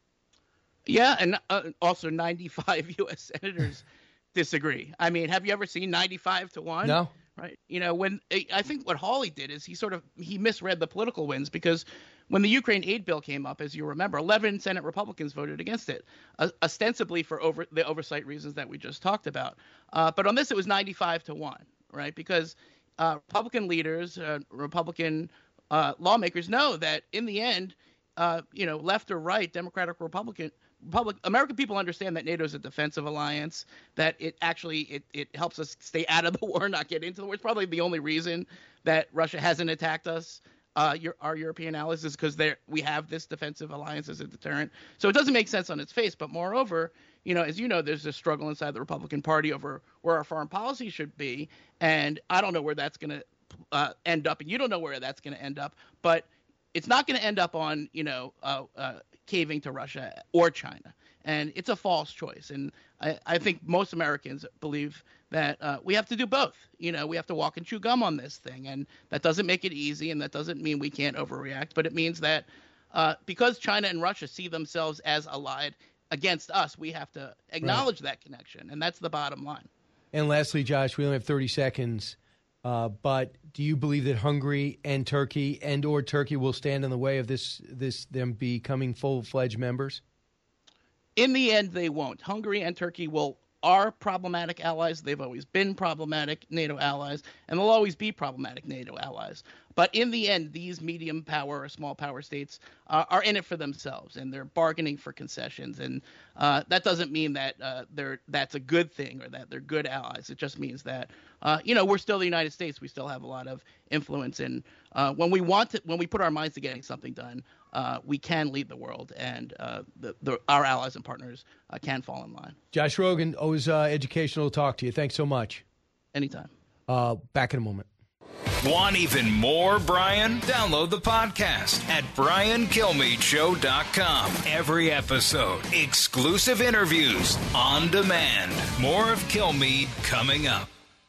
Yeah, and uh, also ninety-five U S senators disagree. I mean, have you ever seen ninety-five to one? No. Right. You know, when I think what Hawley did is he sort of he misread the political winds, because when the Ukraine aid bill came up, as you remember, eleven Senate Republicans voted against it, uh, ostensibly for over the oversight reasons that we just talked about. Uh, but on this, it was ninety-five to one, right? Because uh, Republican leaders, uh, Republican uh, lawmakers know that in the end, uh, you know, left or right, Democratic, Republican, Republic, American people understand that NATO is a defensive alliance, that it actually it, it helps us stay out of the war, not get into the war. It's probably the only reason that Russia hasn't attacked us. Uh, your, our European allies is because we have this defensive alliance as a deterrent. So it doesn't make sense on its face. But moreover, you know, as you know, there's a struggle inside the Republican Party over where our foreign policy should be. And I don't know where that's going to uh, end up. And you don't know where that's going to end up. But it's not going to end up on, you know, uh, uh, caving to Russia or China. And it's a false choice. And I, I think most Americans believe that uh, we have to do both. You know, we have to walk and chew gum on this thing. And that doesn't make it easy, and that doesn't mean we can't overreact. But it means that uh, because China and Russia see themselves as allied against us, we have to acknowledge right. that connection. And that's the bottom line. And lastly, Josh, we only have thirty seconds. Uh, but do you believe that Hungary and Turkey and or Turkey will stand in the way of this, this them becoming full-fledged members? In the end, they won't. Hungary and Turkey will are problematic allies. They've always been problematic NATO allies, and they'll always be problematic NATO allies. But in the end, these medium power or small power states uh, are in it for themselves, and they're bargaining for concessions. And uh, that doesn't mean that uh, they're that's a good thing or that they're good allies. It just means that uh, you know we're still the United States. We still have a lot of influence, and uh, when we want to, when we put our minds to getting something done, uh, we can lead the world, and uh, the, the, our allies and partners uh, can fall in line. Josh Rogin, always uh, educational to talk to you. Thanks so much. Anytime. Uh, back in a moment. Want even more Brian? Download the podcast at brian kilmeade show dot com. Every episode, exclusive interviews on demand. More of Kilmeade coming up.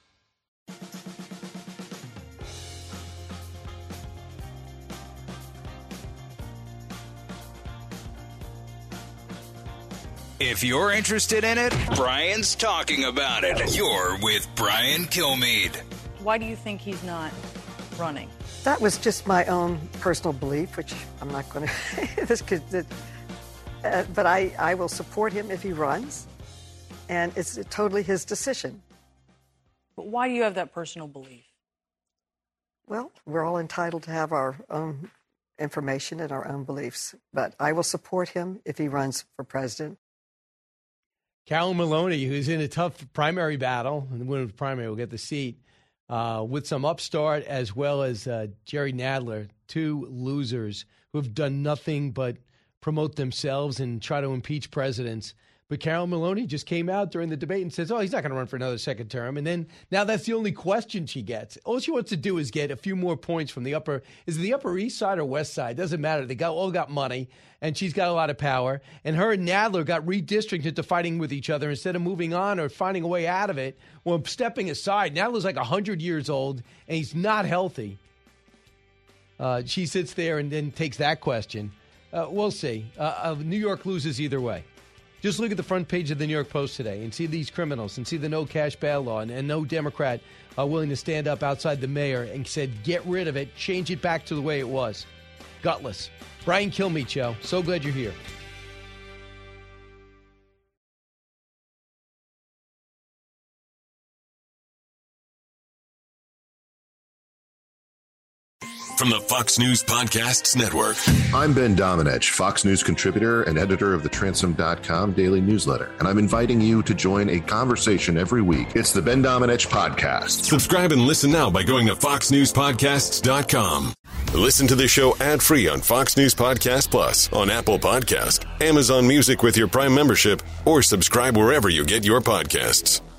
If you're interested in it, Brian's talking about it. You're with Brian Kilmeade. Why do you think he's not running? That was just my own personal belief, which I'm not going to. This could, uh, but I, I will support him if he runs, and it's totally his decision. But why do you have that personal belief? Well, we're all entitled to have our own information and our own beliefs, but I will support him if he runs for president. Carolyn Maloney, who's in a tough primary battle, and the winner of the primary will get the seat. Uh, with some upstart as well as uh, Jerry Nadler, two losers who have done nothing but promote themselves and try to impeach presidents. But Carolyn Maloney just came out during the debate and says, oh, he's not going to run for another second term. And then now that's the only question she gets. All she wants to do is get a few more points from the upper, is it the Upper East Side or West Side? Doesn't matter. They got all got money, and she's got a lot of power. And her and Nadler got redistricted to fighting with each other instead of moving on or finding a way out of it. Well, stepping aside, Nadler's like one hundred years old, and he's not healthy. Uh, she sits there and then takes that question. Uh, we'll see. Uh, uh, New York loses either way. Just look at the front page of the New York Post today and see these criminals and see the no cash bail law and, and no Democrat uh, willing to stand up outside the mayor and said, get rid of it, change it back to the way it was. Gutless. Brian Kilmeade Show. So glad you're here. From the Fox News Podcasts Network. I'm Ben Domenech, Fox News contributor and editor of the Transom dot com daily newsletter, and I'm inviting you to join a conversation every week. It's the Ben Domenech Podcast. Subscribe and listen now by going to fox news podcasts dot com. Listen to the show ad-free on Fox News Podcast Plus, on Apple Podcast, Amazon Music with your Prime membership, or subscribe wherever you get your podcasts.